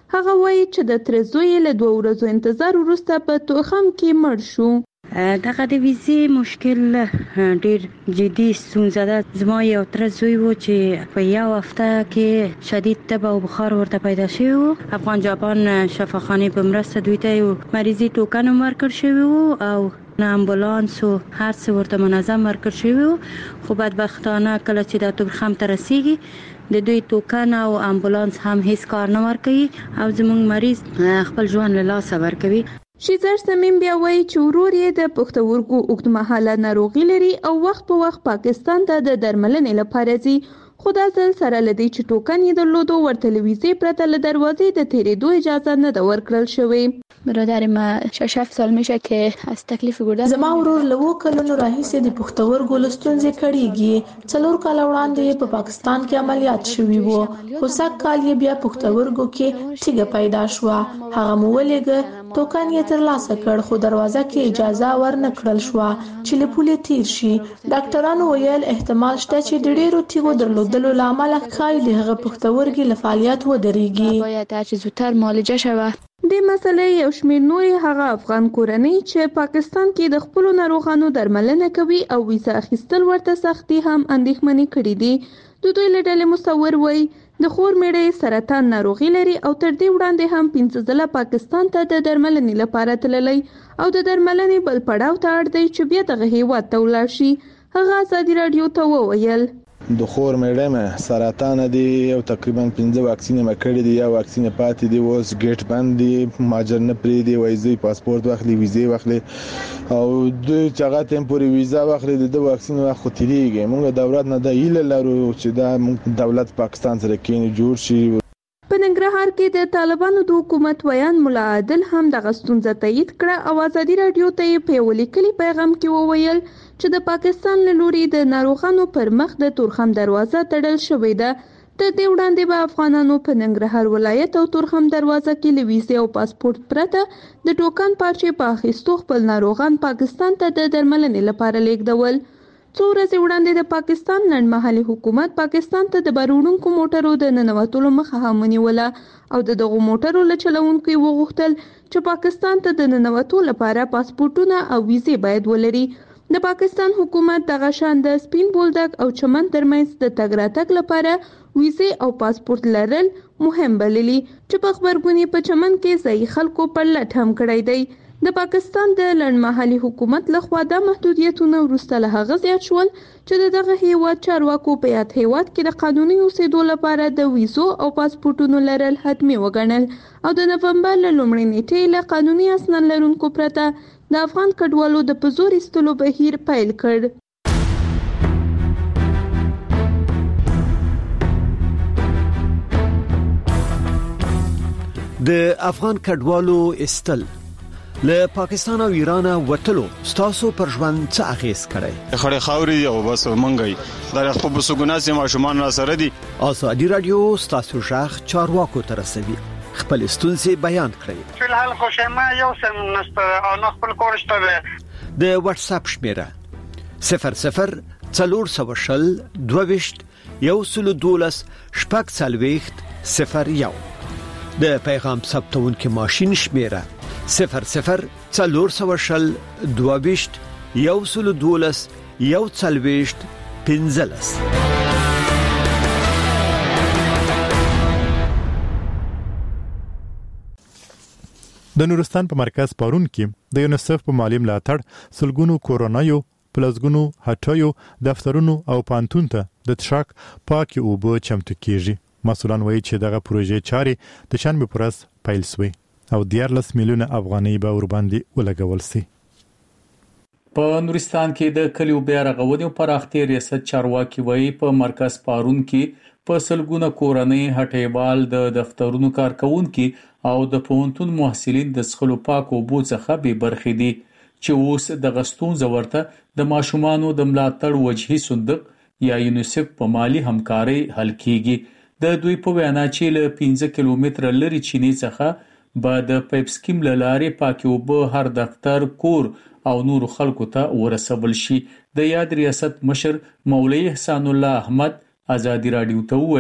هغه وایي چې د تر زوی له دوه ورځو انتظار وروسته په توخم کې مړ شو. دغه د ویزې مشکل ډیر جدي ستونزه ده. زما یو تر زوی و چې په یو هفته کې شدید تب او بخار ورته پیدا شوی و. افغان جاپان شفاخانه په مرسته دوی ته یو مریضي ټوکن ورکړ شوی و او نه امبولانس او هر څه ورته منظم ورکړ شوی و. خو بدبختانه کله چې د توخم ته رسیږي د دوی ټوکن او امبولانس هم هیڅ کار نه ورکوي او زموږ مریض خپل ژوند له لاسه ورکوي. شیزر سمیم بیا وایي چې ورور یې د پښتورګو اوږدمهاله ناروغي لري او وخت په وخت پاکستان ته د درملنې لپاره ځي. خو دا ځل سره له دې چې ټوکن یې درلودو ورته له ویزې پرته له دروازې د تېرېدو اجازه نه ده ورکړل شوې. برادر ما شش هفت سال میشه که از تکلیف گردن. زما ورور له اوو کلونو راهیسې د پښتورګو له ستونزې کړېږي. څلور کاله وړاندې په پاکستان کې عملیات شوی و خو سږ کال یې بیا پښتورګو کې تیږه پیدا شوه. هغه مو ولېږه ټوکن یې ترلاسه کړ خو دروازه کې اجازه ورنه کړل شوه چې له پولې تیر شي. ډاکټرانو ویل احتمال شته چې د ډېرو تیږو درلودلو له امله ښایي د هغه پښتورګي له فعالیت ودرېږي. باید هرچه زودتر معالجه شود. د مسلې یو شمېر نورې هغه افغان کورنۍ چې پاکستان کې د خپلو ناروغانو درملنه کوي او ویزه اخیستل ورته سختي هم اندېښمنې کړې دي. د دوی له ډلې مصور وایي د خور میړه سرطان ناروغي لري او تر دې وړاندې هم پنځه ځله پاکستان ته د درملنې لپاره تللی او د درملنې بل پړاو ته اړ دی چې بیا دغه هیواد ته ولاړ شي. هغه ازادي راډیو ته وویل د خور میړه مې سرطان دی او تقریبا پنځه واکسین مې کړې دي. یا واکسین پاتې دی اوس ګیټ بند دی ماجر نه پری دی وایي پاسپورت واخلي ویزه واخلي او د چاغه ټمپوري ویزا واخلي د واکسین واخو تیریږي. موږ دولت نه د ایله لرو چې دا دولت پاکستان سره کینی جوړ شي. په ننګرهار کې د طالبانو د حکومت ویان مولا عادل هم د غستونزه تایید کړه او ازادي راډیو ته په ولیکلي پیغام کې وویل چې د پاکستان له لوري د ناروغانو پر مخ د تورخم دروازه تړل شوې ده. تر دې وړاندې به افغانانو په ننګرهار ولایت او تورخم دروازه کې له ویزې او پاسپورت پرته د ټوکن پارچې په اخیستو خپل ناروغان پاکستان ته د درملنې لپاره لیږدول. څو ورځې وړاندې د پاکستان لنډمهالي حکومت پاکستان ته د بارونکو موټرو د ننوتلو مخه هم ونیوله او د دغو موټرو له چلوونکو یې وغوښتل چې پاکستان ته د ننوتو لپاره پاسپورتونه او ویزې باید ولري. د پاکستان حکومت دغه شان د سپین بولدک او چمن ترمنځ د تګ راتګ لپاره ویزې او پاسپورت لرل مهم بللي چې په خبرګونې په چمن کې ځایي خلکو پر لټ هم کړی دی. د پاکستان د لنډمهالي حکومت لخوا دا محدودیتونه وروسته له هغه زیات شول چې د دغه هیواد چارواکو په یاد هیواد کې د قانوني اوسېدو لپاره د ویزو او پاسپورتونو لرل حتمي وګڼل او د نومبر له لومړۍ نیټې له قانوني اسناد لرونکو پرته د افغان کډوالو د په زور ایستلو بهیر پیل کړ. د افغان کډوالو ایستل له پاکستان او ایران وټلو ستاسو پر ژوند څه اغیز کړي؟ خړې خاوري او بس منګي دا خپل بسګوناس ما شومان را سره دي. ازادي رادیو ستاسو ژغ چارواکو تر رسوي. خپل ستونزې بیان کړئ. فلحال خوشما یو سم نسته او نه خپل کورشته ده. د واتس اپ شمیره صفر صفر څلور سوه شل دوه ویشت یو سل دولس شپږ څلوېښت صفر یو. د پیغام ثبتونکو ماشین شمیره صفر صفر څلور سوه شل دوه ویشت یو سل دولس یو څلوېښت پنځلس. د نورستان په مرکز پارون کې د یونیسف په مالی ملاتړ سلګونو کورونایو پلازګونو هټایو دفترونو او پانتون ته د تشک پاکي اوبه چمتو کیږي. مسؤلان وایي چې دغه پروژې چارې د شنبه پر ورځ پیل شوې او دیارلس میلیونه افغانۍ به ورباندې ولګول شي. په نورستان کې د کلیو بیا رغونې او پراختیا ریاست چارواکي وایي په مرکز پارون کې په سلګونه کورنۍ هټیوال د دفترونو کارکونکو او د پونتون محصلین د څښلو پاکو اوبو څخه به برخې دي چې اوس د غستون زورته د ماشومانو د ملاتړ وجهي صندوق یا یونیسف په مالی همکاري حل کیږي. د دوی په وینا چې له پنځه کیلومتره لري چینی څخه به د پایپ سکیم لارې پاکي اوبه هر دفتر کور او نور خلکو ته ورسول شي. د یاد ریاست مشر مولوی احسان الله احمد ازادي راډیو ته ویل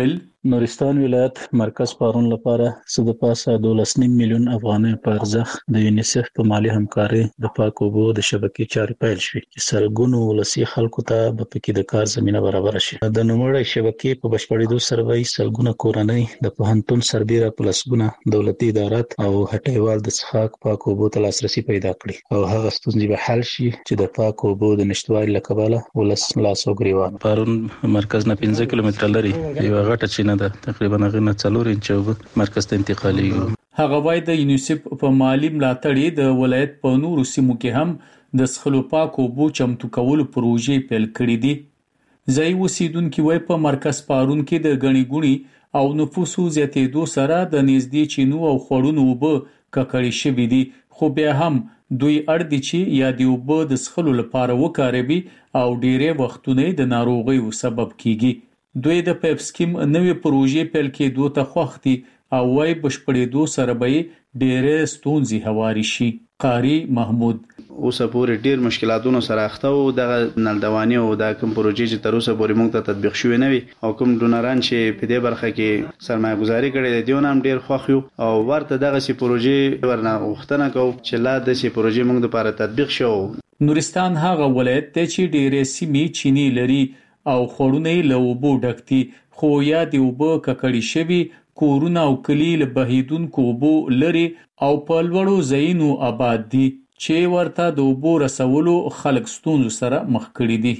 نورستان ولایت مرکز پارون لپاره څه د پاسه دولس نیم میلیون افغانۍ په ارزښت د یونیسف په مالی همکاري د پاک اوبو د شبکې چارې پیل شوې چې سلګونو ولسي خلکو ته به پکې د کار زمينه برابر شي. د نوموړی شبکې په بشپړېدو سره به سلګونه کورنۍ د پوهنتون سربېره په لسګونه دولتي ادارات او هټیوال د څښاک پاک اوبو ته لاسرسي پیدا کړي او هغه ستونزې به حل شي چې د پاک اوبو د نشټوالي له کبله ولس لاس او ګریوان. پارون مرکز نه پنځه کیلومتره لري یو غټه چینه ده تقریبا هغه نه څلور انچه مرکز ته انتقالي. هغه وایي د یونیسف په مالی ملاتړ د ولایت په نورو سیمو کې هم د څښلو پاک اوبو چمتو کولو پروژې پیل کړې دي. ځای اوسیدونکو وایي په مرکز پارون کې د غني ګونی او نفوسو زیاتېدو سره د نږدې چینو او خړونو اوبه ککړې شوې دي، خو بیا هم دوی اړ دي چې یا د اوبه د څښلو لپاره وکاروي او ډېرې وختونه د ناروغیو سبب کیږي. دوی د پیپ سکیم نوې پروژې پیل کېدو ته خوښ دي او وايي بشپړېدو سره به ډېرې ستونزې هواري شي. قاری محمود اوس پورې ډېر مشکلاتونو سره اخته او د نلدوانی او د کوم پروژې چې تر اوسه پورې موږ ته تطبیق شوې نه وي او کوم ډونران چې په دې برخه کې سرمایه گذاري کړې دي دیونه هم ډېر خوښ یو او ورته دغه سي پروژې ورنه غوښتنه کوو چې لا د سي پروژې موږ لپاره تطبیق شو. نورستان هغه ولایت دی چې ډېرې سیمې چینی لري او خړونه له اوبو ډکتي، خو یا د اوبو ککړې شوي کورونه او کلی له بهیدونکو اوبو لري او په لوړو ځایونو آباد دي چې ورته د اوبو رسولو خلک ستونزو سره مخ کړي دي.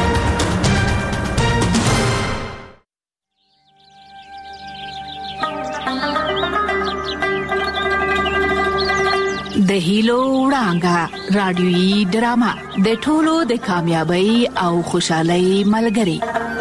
د هیلو وړانګه رادیويي ډرامه د ټولو د کامیابی او خوشحالۍ ملګری.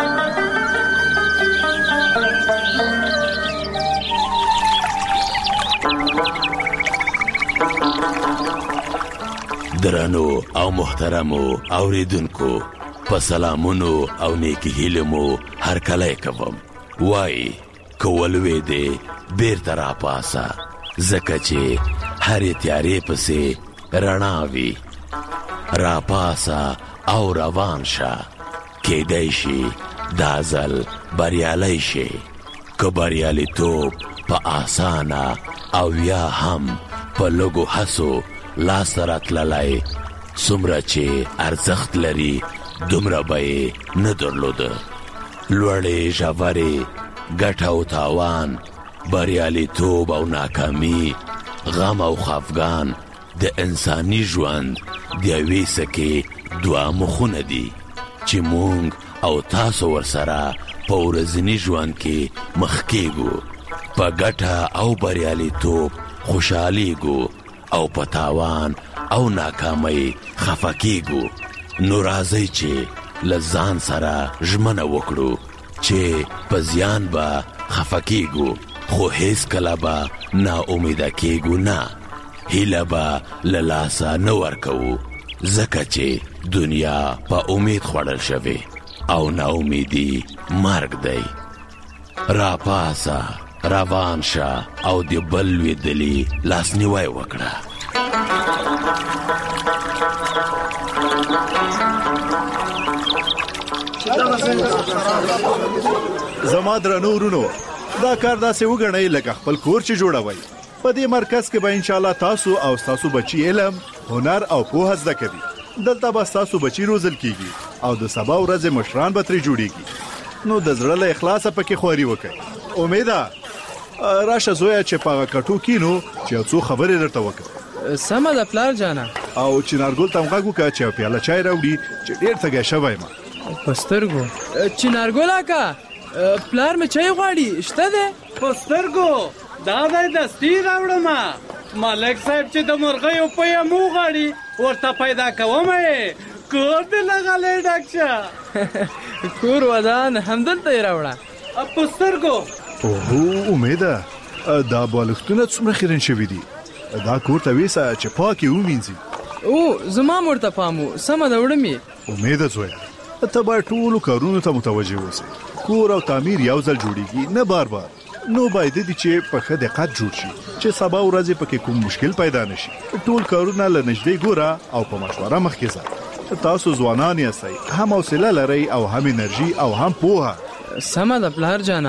درنو او محترمو اوریدونکو په سلامونو او نیکی هیلمو هر کله کوم وای کولوي دې بیرته را پاسه زکه چې هر تیارې پسې رڼا وي را پاسه او روان شه کېدای شي دا ځل بریالی شي که بریالیتوب په آسانه او یا هم په لږو هڅو لاس راتللای څومره چې ارزښت لري دومره به یې نه درلوده. لوړې ژورې ګټه او تاوان بریالیتوب او ناکامي غم او خفګان د انساني ژوند د یوې سکې دوه مخونه دي چې مونږ او تاسو ورسره په ورځني ژوند کې مخ کېږو، په ګټه او بریالیتوب خوشحالیږو او پتاوان او ناکامۍ خفه کېږو. نو راځئ چې له ځان سره ژمنه وکړو چې په زیان به خفه کېږو خو هیڅ کله به نا امیده کېږو نه، هیله به له لاسه نه ورکوو ځکه چې دنیا په امید خوړل شوې او نا امیدي مرګ دی. را پاسه روان شه او د بل لویدلی لاسنیوی وکړه. زما درنو ورونو دا کار داسې وګڼئ لکه خپل کور چې جوړوي. په دې مرکز کې به ان شاء الله تاسو او تاسو بچی علم، هنر او پوهه زده کوي. دلته به تاسو بچی روزل کیږي او د سبا ورځې مشران به ترې جوړیږي. نو د زړه له اخلاصه پکې خواري وکړئ. امیده راشه زویا چې پاغه کټو کینو چې څو خبرې درته وکړم. سمه د پلار جانا او چنارګل تم غاګو کا چې پیاله چای راوړي چې ډیر څنګه شوی ما پسترګو. چنارګل اکا پلار مې چای غواړي شته ده؟ پسترګو دا د دستی راوړم مالک صاحب چې د مرغیو په یمو غواړي ورته پیدا کوم کور دې لغلې ډاکچا کور ودان همدلته راوړه پسترګو. اوه امیده دا بالښتونه څومره خیرن شوي دي. دا کور ته ویسه چې پاکې ومینځي. او زما مرته پامو سمه ده وړمې. امیده زویا ته باید ټولو کارونو ته متوجه اوسې. کور او تعمیر یو ځل جوړیږي نه بار بار. نو باید دي چې په ښه دقت جوړ شي چې سبا ورځې پکې کوم مشکل پیدا نشي. ټول کارونه له نږدې ګوره او په مشوره مخکې ځه. تاسو ځوانان یاستئ، هم حوصله لرئ او هم انرژي او هم پوهه. سمه ده پلار جانا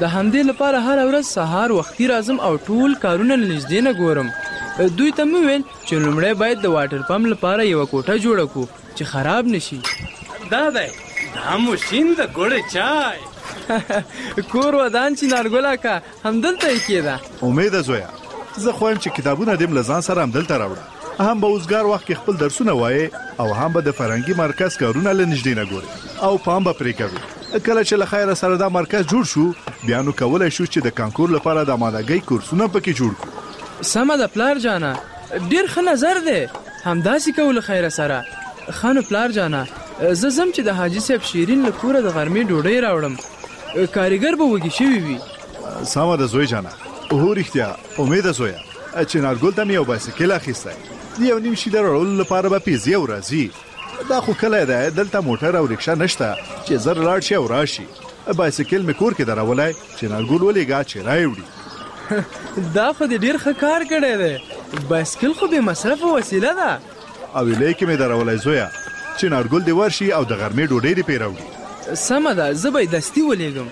د همدې لپاره هر ورځ سهار وختي راځم او ټول کارونه نږدې نه ګورم. دوی ته مې ویل چې لومړی باید د واټر پمپ لپاره یو کوټه جوړه کړو چې خراب نشي. دا دی دا ماشین د ګوړې چای کور ودان چې نارګل اکا همدلته یې کېده. امید زویا زه خوایم چې کتابونه دې له ځان سره همدلته راوړه. هم به اوسګار وخت کې خپل درسونه وایي او هم به د فرهنګي مرکز کارونه له نږدې نه ګوري او پام به پرې کوي. کله چې له خیره سره دا مرکز جوړ شو بیا نو کولای شو چې د کانکور لپاره د آمادګۍ کورسونه پکې جوړ کړو. سمه ده پلار جانا، ډیر ښه نظر دی. همداسې کول خیره سره. خانو پلار جانا زه زم چې د حاجی صاحب شیرین له کوره د غرمې ډوډۍ راوړم. کاریګر به وږي شوی وي. سمه ده زوی جانا. هو رښتیا امید زویا چې نارګل ته مې یو بایسکل اخیستی. یو نیم شي درولو لپاره به پیسې او راځي. دا خو کله ده دلته موټر او رکشا نشته چې زر لاړ شي او راشي. بایسکل مې کور کې درولای چې نارګل ولېګا چې راوړي. دا خو دې ډیر ښه کار کړی دی. بایسکل خو بې مصرفه وسیله ده. او ویلې کې مې درولای زویا چې نارګل دې ورشي او د غرمې ډوډۍ دې پرې راوړي. سمه ده زه به یې دستي ولېږم.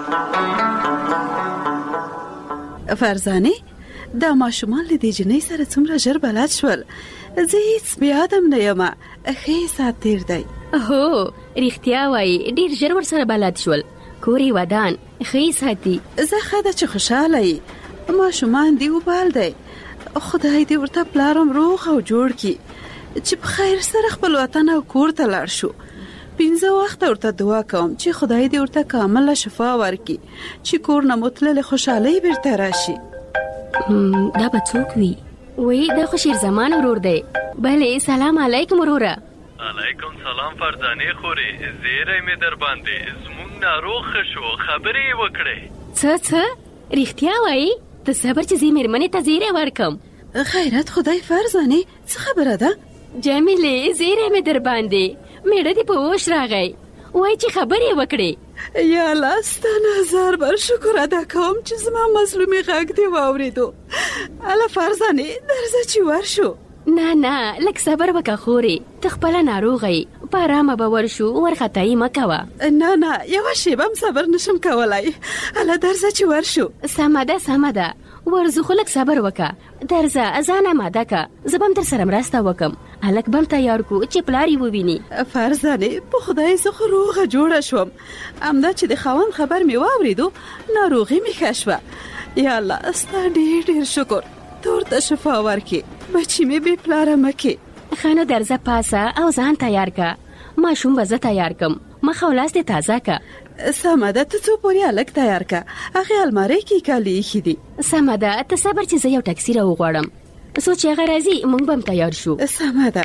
فرزانې دا ماشومان له دې جنۍ سره څومره ژر بلد شول. زه هیڅ بې ادم نه یم. ښه ساعت تېر دی. هو رښتیا وایي ډېر ژر ورسره بلد شول. کور یې ودان ښه ساتي. زه ښه ده چې خوشحاله یې. ماشومان دې وبال دی. خدای دې ورته پلار هم روغ او جوړ کړي چې په خیر سره خپل وطن او کور ته لاړ شو. پنځه وخته ورته دعا کوم چې خدای دې ورته کامله شفا ورکړي چې کور نه متللې خوشحالۍ بیرته راشي. دا به څوک وي؟ وی دا خو شیر زمان ورور دی. بله سلام علیکم وروره. علیکم سلام فرزانې خورې زیری مې در باندې زمونږ ناروغ ښه شو خبرې یې وکړې. څه څه رښتیا وایي؟ ته صبر چې زه مېرمنې ته زیری ورکم. خیرت خدای فرزانې څه خبره ده؟ جمیلې زیری مې در باندې میړه دې په اوش راغی. وای چې خبرې وکړې. یا الله ستانه هزار بار شکر ادا کوم چې زما مظلومي غږ دې واورېدو. اله فرزانې درځه چې ورشو. نه نه لږ صبر وکړه خورې. ته خپله ناروغه یې په ارامه به ورشو. وارخطایي مه کوه. نه نه یوه شیبه هم صبر نشم کولی. اله درځه چې ورشو. سمه ده سمه ده ورځو خو لږ صبر وکړه. درځه ځان اماده که زه به هم در سره مرسته وکړم. هلک به هم تیار کړو چې پلار یې وویني. فرزانې په خدای زه خو روغه جوړه شوم. همدا چې د خاوند خبر مې واورېدو ناروغي مې ښه شوه. یا الله ستا ډېر ډېر شکر. ته ورته شفا ورکړې. بچي مې بې پلاره مه کړې. ښه نو درځه پاسه او ځان تیار که. ماشوم به زه تیار کړم. مخ او لاس دې تازه که. سمه ده ته څو پورې هلک تیار که. هغې المارۍ کې کالي ایښي دي. سمه ده ته صبر چې زه یو ټکسي راوغواړم. څو چې هغه راځي موږ به هم تیار شو. سمه ده.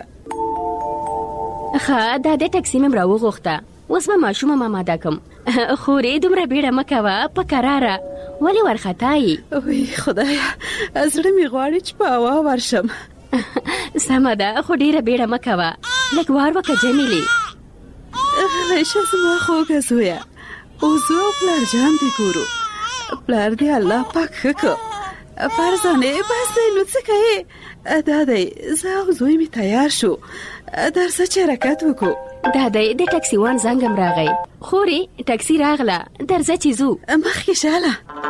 ښه دا د ټکسي مې هم راوغوښته. اوس به ماشوم هم اماده کړم. خورې دومره بیړه مه کوه په کراره. ولې وارخطایي؟ وی خدایه زړه مې غواړي چې په هوا ورشم. سمه ده خو ډېره بیړه مه کوه. لږ وار وکړه جمیلې. غلی شه زما خوږه زویه. اوس او پلار جان دې ګورو. پلار دې الله پاک ښه کړه. فرزانې بس دی نو څه کوې؟ دا دی زه او زوی مې تیار شو. درځه چې حرکت وکړو. دا دی د ټکسي وان زنګ هم راغی. خورې ټکسي راغله درځه چې ځو. مخکې شاله.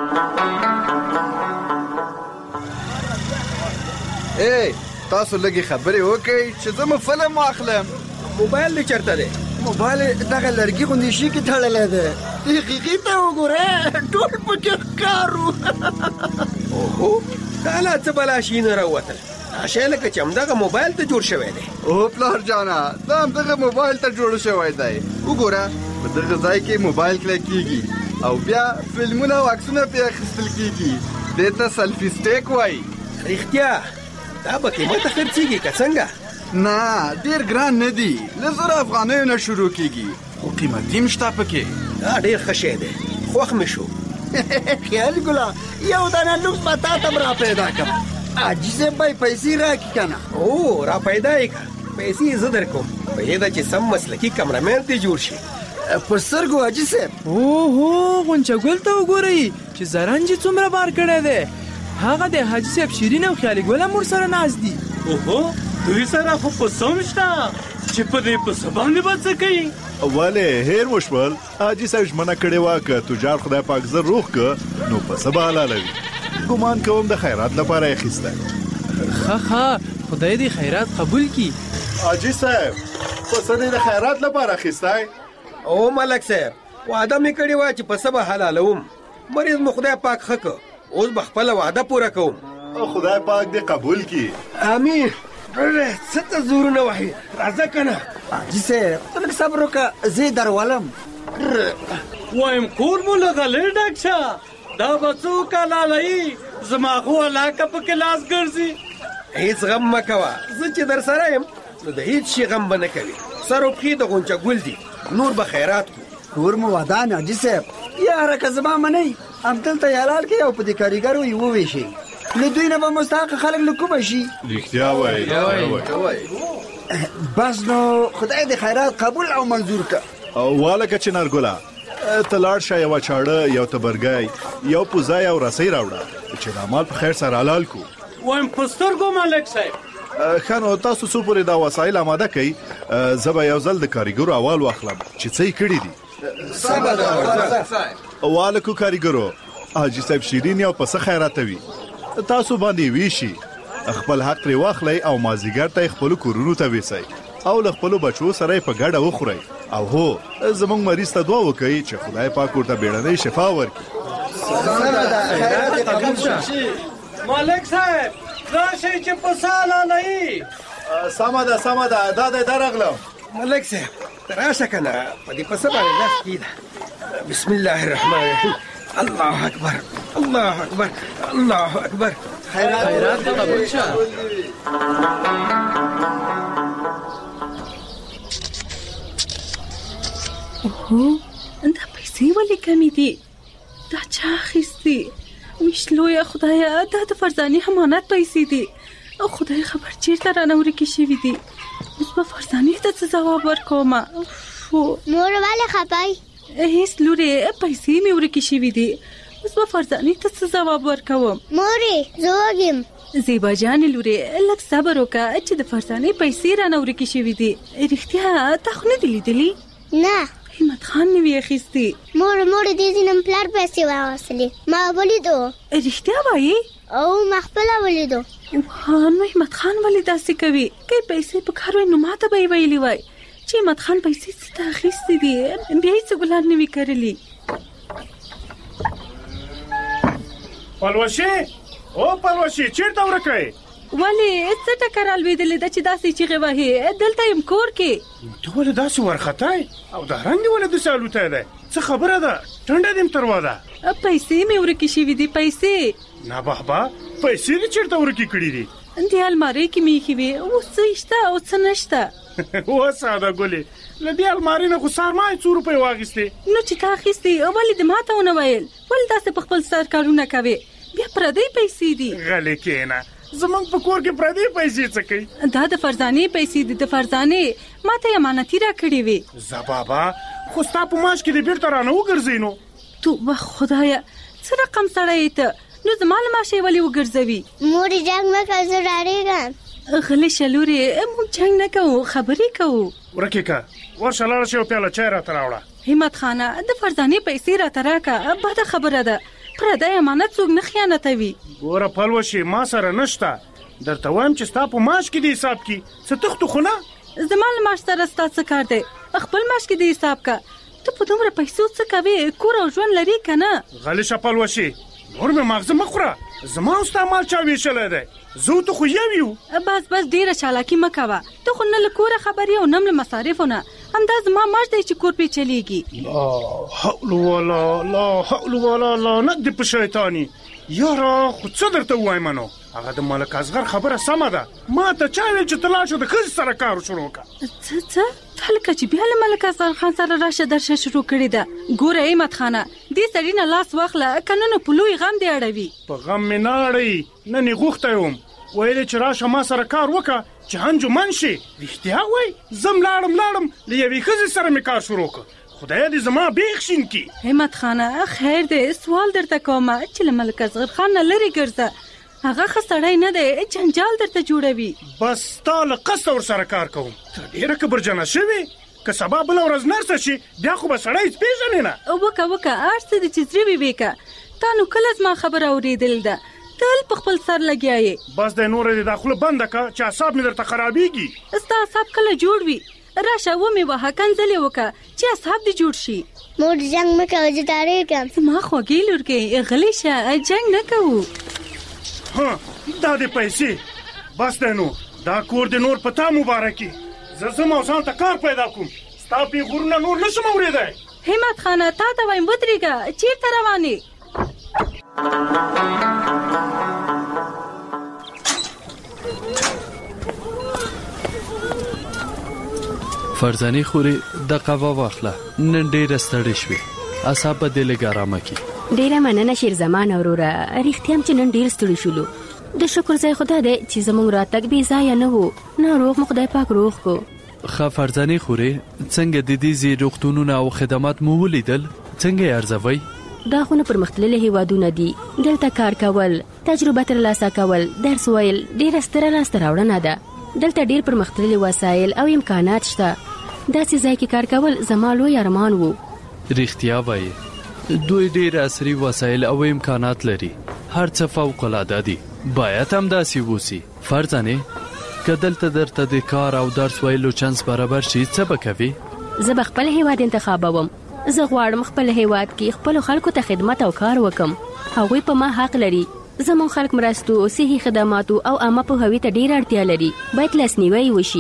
ای تاسو لږې خبرې وکړئ چې زه مو فلم واخلم. موبایل دې چېرته دی؟ موبایل دغه لرګي غوندې شي کې تړلی دی. حقیقي ته وګوره ټول پکې ښکارو. اوهو دا لا څه بلا شي نه راوتل. شی لکه چې همدغه موبایل ته جوړ شوی دی. او پلار جانا دا همدغه موبایل ته جوړ شوی دی. وګوره په دغه ځای کې موبایل کلک کېږي او بیا فلمونه او عکسونه پرې اخیستل کېږي. دې ته سلفي سټیک وایي. رښتیا دا به قیمته خرڅېږي که څنګه؟ نه ډېر ګران نه دي. له زرو افغانیو نه شروع کېږي خو قیمتي هم شته پکې. دا ډېر ښه شی دی. خوښ مې شو. خیال ګله یو دانه لوکس به تا ته را پیدا کړم. حاجي صاحب به پیسې راکړي که نه؟ او را پیدا یې کړه. پیسې زه در کوم. پوهېده چې سم مسلکي کمرمین دې جوړ شي. پر سترګو حاجي صاحب. اوهو غونچه ګل ته وګورئ چې زرنج یې څومره بار کړی دی. هغه د حاجي صاحب شیرین او خیالي ګل هم ورسره ناست دي. اوهو دوی سره خو پسه هم شته چې په دې پسه باندې به څه کوي؟ والے هیر مشمل حاجی صاحب منع کړي وا ک تجار خدای پاک زر روح ک نو په سبا حلالوي ګمان کوم د خیرات لپاره یې خسته ها ها خدای دې خیرات قبول کی حاجی صاحب په سنې د خیرات لپاره خسته او ملک صاحب وعده مې کړی و چې په سبا حلالوم مریض مو خدای پاک خک اوس بخپل وعده پوره کوم خدای پاک دې قبول کی امين ست زورونه وحي راځه کنه حاجی صاحب تلک صبر وکړه زه درولم وایم کور مو لګلې ډاکټر دا بچو کاله لای زما خو علاقه په کلاس ګرځي هیڅ غم مکوا زه چې در سره يم نو د هیڅ شي غم بنه کوي سر په د غونچه ګل دي نور به خیرات نور مو ودان حاجی صاحب یاره که زما منی هم دلته یالال کې او په دې کاریګرو یو ویشي له دوی نه به مستحق خلک له کومه شي رښتیا وایي بس نو خدای دې خیرات قبول او منظور کړه او والکه چنار ګلا تلاړ شای یو چاړه یو تبرګای یو پوزای او رسۍ راوړه چې د مال په خیر سره حلال کو وایم پستر ګو مالک صاحب خانو تاسو څو پورې دا وسایل آماده کړئ زه به یو ځل د کاریګرو اول واخلم چې څه یې کړي دي سبا دا والکو کاریګرو حاجی صاحب شیرین یو پس خیراتوي تاسو باندې ویشي خپل حق لري واخلئ او مازیګر ته خپل کورونو ته وېسئ او له خپل بچو سره په ګډه وخورئ او هو زمونږ مریض ته دعا وکړئ چې خدای پاک ورته بیړنۍ شفا ورکړي مالک صاحب راشي چې په سالا نه سما ده سما ده دا د درغلم مالک صاحب راشه کنه په دې په سبا لاس کېده بسم الله الرحمن الرحیم الله اکبر الله اکبر الله اکبر خیرات خیرات قبول شه اوه انت پیسې ولې کمې دي دا چا اخیستي ویشلویه خدایا دا د فرزاني امانت پیسې دي او خدای خبر چیرته رانه ورکې شوي دي اوس به فرزاني ته څه ځواب ورکوم مور ولې خفای هیڅ لورې پیسې مې ورکې شوي دي اوس به فرزاني ته څه ځواب ورکوم مورې زه وږم زیبا جانې لورې لږ صبر وکړه چې د فرزاني پیسې رانه ورکې شوي دي رښتیا تا خو نه دي لیدلي نه همت خان نوی اخیستی مور مور دې زینم پلار پیسې واغستلې ما ولیدو رښتیا وایي او ما خپله ولیدو واه نو همت خان ولې داسې کوي که پیسې په کار وای نو ماته به یې ویلي وای چې همت خان پیسې څه ته اخیستې دي بیا یې څه ګلان نه وي کرلي پلوشي او پلوشي چیرته ورکه ولې څه ټکر الوېدلې ده چې داسې چیغې وهې دلته یم کور کې ته ولې داسې وارخطای او دا رنګ دې ولې داسې الوتی دی څه خبره ده ټنډه دې م تروا ده پیسې مې ورکې شوي دي پیسې نه بابا پیسې دې چېرته ورکې کړي دي د المارۍ کې مې ایښې وې اوس څه شته او څه نشته اوس ساده ګلې له دې المارۍ نه خو سرما یې څو روپۍ واخیستې نو چې تا اخیستې ولې د ماته ونه ویل ولې داسې په خپل سر کارونه کوې بیا پردۍ پیسې دي غلې کېنه زمونږ په کور کې پردې پیسې څه کوي دا د فرزانې پیسې دي د فرزانې ما ته امانتي راکړې وې زه بابا خو ستا په معاش کې دې بیرته رانه وګرځئ نو توبه خدایه څه رقم سړی ته نو زما له معاشې ولې وګرځوي مورې جنګ مه کوه زه ډارېږم غلې شه لورې موږ جنګ نه کوو خبرې کوو ورکې که ورشه لاړه شي او پیاله چای راته راوړه همت خانه د فرزانې پیسې راته راکړه بده خبره ده پردی امانت څوک نه خیانتوي ګوره پلوشي ما سره نشته درته وایم چې ستا په معاش کې د حساب کې څه تختو خو نه زما له معاش سره ستا څه کار دی خپل معاش کې د حساب کا ته په دومره پیسو څه کوې کور او ژوند لري که نه غلې شه پلوشي نور مې ماغزه مه خوره زما او ستا مال چا ویشلی دی زه ته خو یو یو بس بس ډېره چالاکي مه کوه ته خو نه له کوره خبرې او نه له مصارفو نه همدا زما معاش دی چې کور پې چلیږي لا حول ولا لا حول ولا لعنت دې په شیطاني یاره خو څه درته ووایم نو هغه د ملک اصغر خبره سمه ده ما ته چا ویل چې ته لاړ شه د ښځې سره کار شروع کړه څه څه تا لکه چې بیا له ملک اصغر خان سره راشه درشه شروع کړې ده ګوره همت خانه دې سړي نه لاس واخله که نه نو په لوی غم دې اړوي په غم مې نه اړوي نن یې غوښتی وم ویلې چې راشه ما سره کار وکړه چې انجمن شي رښتیا وایي زه م لاړم لاړم له یوې ښځې سره مې کار شروع کړه خدای دې زما بیخ شین کی همت خانه خیر دی سوال درته کوم چې له ملک اصغر خان نه لرې ګرځه هغه ښه سړی نه دی جنجال درته جوړوي بس تا له قصده ورسره کار کوم ته ډېره کبرجنه شوې که سبا بل ورځ نرسه شي بیا خو به سړی پیژنې نه. وکه وکه ارڅ د چتري بي بیکا تا نو کله ما خبر اوریدل ده تل په خپل سر لګیاي. بس د نور د داخله بند کا چې اعصاب مې درته خرابېږي. ستا اعصاب کله جوړ وي راشه و مې وه کنځلې وکه چې اعصاب دې جوړ شي. مور جنگ مکه چې تاریخ کم ما خوږی لورګي غلی شه جنگ نه کوو. ها دا دې پیسې بس دی نو دا کور د نور پتا مبارکي. زه زما ځان ته کار پیدا کوم ستا پی غرونه نور نشم اورېدای. همت خانه تا ته وایم ودرېږه چیرته روانې؟ فرزانه خوري د قوا واخله نن ډېر ستړي شوي اعصاب دې لږ آرامه کی. ډېره مننه شیر زمان اوروره رښتیا چې نن ډېر ستړي شولو. د شکر ځای خدای دې چې زموږ راتګ بې ځایه نه وو ناروغ مو خدای پاک روغ کو. ښه فرزانه خوري څنګه د دې زی روغتونونه او خدمات مو ولیدل څنګه ارزوي؟ دا خو نه پرمختللي هیوادونه دي دلته کار کول تجربه ترلاسه کول درس ویل ډېره ستره لاسته راوړنه ده. دلته ډېر پرمختللي وسایل او امکانات شته. داسې ځای کې کار کول زما لوی ارمان وو. رښتیا وایي دوی ډېر عصري وسایل او امکانات لري هر څه فوق العاده دي باید هم داسې ووسي. فرزانه که دلته درته د کار او درس ویلو چانس برابر شي څه به کوي؟ زه به خپل هیواد انتخابوم. زه غواړم خپل هیواد کې خپل خلکو ته خدمت او کار وکم. هغوی په ما حق لري. زمون خلک مرستو صحي خدماتو او عامه پوهاوي ته ډیر اړتیا لري. باید لاسنیوي وشي.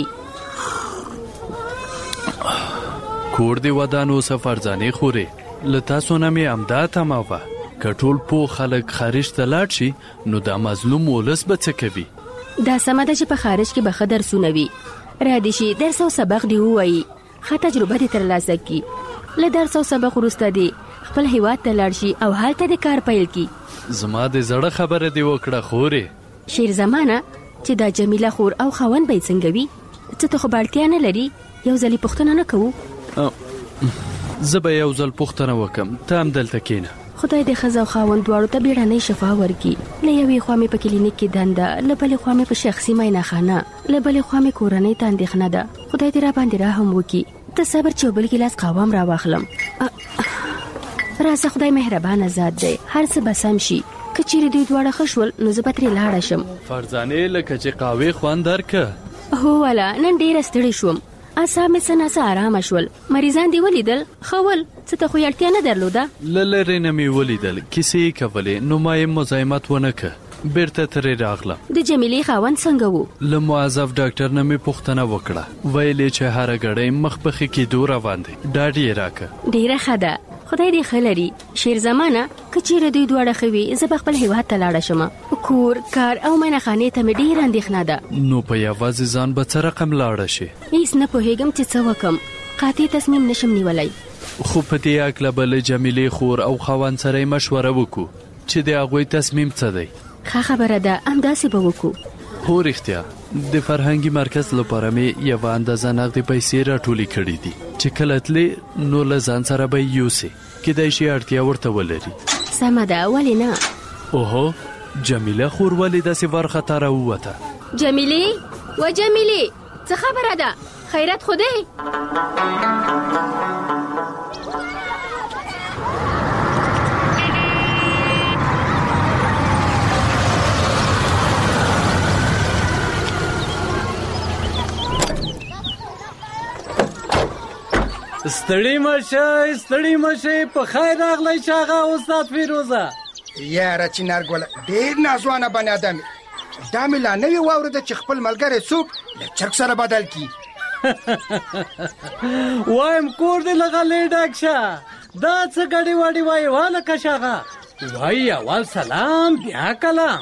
کور دی ودانو سفرځانې خوري لتا سونه می امداد تماوه کټول پو خلک خارج ته لاړ شي نو دا مظلوم ولس به څه کوي؟ دا سمه ده چې په خارج کې به ښه درسونه وي را دي شي درس او سبق دی ووایي ښه تجربه دې ترلاسه کړي. له درس او سبق وروسته دی خپل هیواد ته لاړ شي او هلته د کار پیل کړي. زما د زړه خبره دی وکړه خورې. شیر زمانه چې دا جمیله خور او خاوند به څنګه وي څه ته خو اړتیا نه لري یو ځلې پوښتنه نه کوو. زه به یو ځل پوښتنه وکم ته هم دلته کېنه. خدای دې ښځه او خاوند دواړو ته بیړنۍ شفا ورکړي. له یوې خوا مې په کلینیک کې دنده له بلې خوا مې په شخصي معاینهخانه له بلې خوا مې کورنۍ ته اندېښنه ده. خدای دې را باندې رحم وکړي. ته صبر چې یو بل ګیلاس قهوه م راواخلم. راځه خدای مهربانه ذات دی هر څه به سم شي. که چیرې دوی دواړه ښه شول نو زه به ترې لاړه شم. فرزانې لکه چې قهوې خوند درکه؟ هو والا نن ډېره ستړې شوم اعصاب مې څه ناڅه آرامه شول. مریضان دې ولیدل ښه ول څه ته خو اړتیا نه درلوده؟ له لرې نه مې ولیدل کیسې یې کولې نو ما یې مزاحمت ونه که بیرته ترې راغلم. د جمیلې خاوند څنګه وو؟ له معذب ډاکټر نه مې پوښتنه وکړه ویلې چې هره ګړۍ مخ پخې کېدو روان دی ډاډ یې راکه. ډېره ښه ده خدای دې ښه لري. شیر زمانه که چیرې دوی دواړه ښه وي زه به خپل هیواد ته لاړه شم. کور کار او معاینهخانې ته مې ډېره اندېښنه ده. نو په یوازې ځان به څه رقم لاړه شي؟ هیڅ نه پوهېږم چې څه وکم. قاطع تصمیم نشم نیولی. خو په دې هکله به له جمیلې خور او خاوند سره یې مشوره وکړو چې د هغوی تصمیم څه دی. ښه خبره ده همداسې به وکړو. هو رښتیا د فرهنګي مرکز لپاره مې یوه اندازه نغدې پیسې راټولې کړې دي چې کله تلې نو له ځان سره به یې یوسې کیدای شي اړتیا ورته ولري. سمه ده ولې نه. اوهو جمیله خور ولې داسې وارخطا راووته؟ جمیلې و جمیلې څه خبره ده خیرت خو دی؟ ستړي مشه ستړي مشه په خیر راغلی شاغه استاد فیروزه. یاره چنارګل ډېر نازوانه بنی آدم دا مې لا نوې واورېده چې خپل ملګری څوک له چرګ سره بدل کړي. وایم کور دې له غلې ډک شه دا څه ګډې واډې وایي والکه شاغه وایي اول سلام بیا کلام.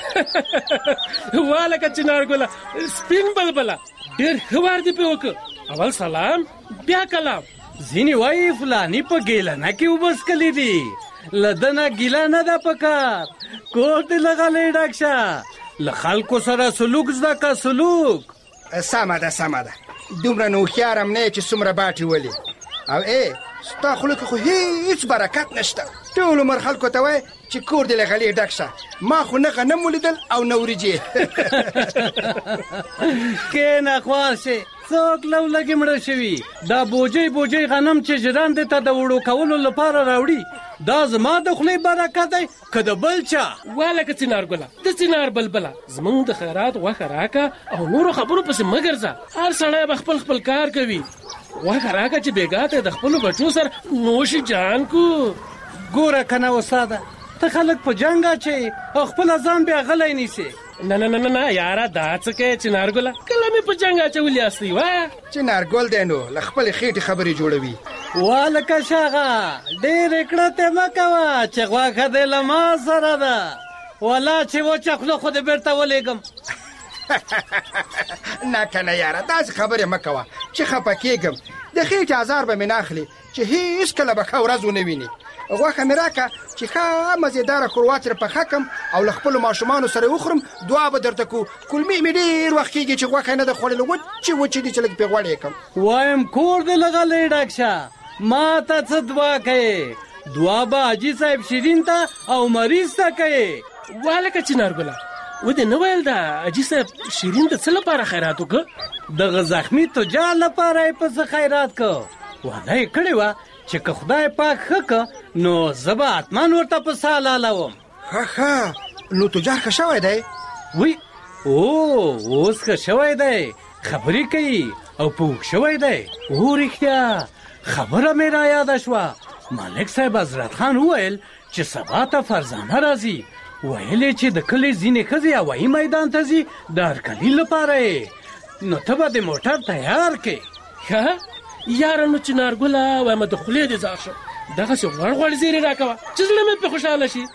والکه چنارګله سپین بلبله ډېر ښه وار دې پې وکړه اول سلام بیا کلام. ځینې وایي فلانی په ګیلنه کې وبسکلی دي له ده نه ګیله نه ده پکار. کور دې له غلې ډک شه له خلکو سره سلوک زده که سلوک. سمه ده سمه ده دومره نو هوښیار هم نه یې چې څومره باټې ولي. او ای ستا خوله کې خو هیڅ برکت نشته. ټول عمر خلکو ته وایي چې کور دې له غلې ډک شه ما خو نه غنم ولیدل او نه وریجې. کښېنه خوار شې څوک لو لګي مړه شوي دا بوجي بوجي غنم چې ژرندې ته د وړو کولو لپاره راوړي دا زما د خولې برکت دی که د بل چا والکه چنار ګله د چنار بلبله زمونږ د خیرات غوښه راکه او نورو خبرو پسې مه ګرځه هر سړی به خپل خپل کار کوي غوښه راکه چې بېګا ته د خپلو بچو سره نوشي جان کو ګوره که نه استاده ته خلک په جنګ اچوي او خپله ځان بیا غلی نیسې نه نه نه نه یاره دا څه کوې چنارګله کله مې په جنګ اچولي هستئ وایه چنارګل دی نو له خپلې خېټې خبرې جوړوي والکه شاغه ډېرې کړتې مه کوه چې غوښه دې له ما سره ده ولا چې وچه خوله خو دې بېرته ولېږم نه که نه یاره داسې خبرې مه کوه چې خفه کېږم د خېټې ازار به مې نه اخلي چې هېڅکله به ښه ورځ ونه ویني غوښه مې راکه چې ښه مزېداره ښوروا ترې پخه کړم او له خپلو ماشومانو سره وخورم دعا به درته کو کلمې مې ډېر وخت کېږي چې غوښه یې نه ده خوړلې وچې وچې دي چې لږ پرې غوړې کړم وایم کور دې لغلی ډک شه ما ته څه دعا کوې دعا به حاجي صاحب شیرین ته او مریض ته کوې والکه چنارګله ودې نه ویل د حاجي صاحب شیرین ته څه لپاره خیرات وکړه دغه زخمي تجار لپاره یې پسې خیرات که وعده یې کړې وه چې که خدای پاک ښه که نو زه به حتما ورته په سا لالوم ښه ښه نو تجار ښه شوی دی وی او اوس ښه شوی دی خبرې کوي او پوخ شوی دی او رښتیا خبره مې را یاده شوه ملک صاحب حضرت خان وویل چې سبا ته فرزانه راځي ویل چې د کلي ځینې ښځې هوایي میدان ته ځي د هرکلي لپاره یې نو ته به د موټر تیار کې ښه یاره نو چنارګله وایم د خولې دې ځار شو دغسې غوړ غوړ زیرې راکوه چې زړه مې پرې خوشحاله شي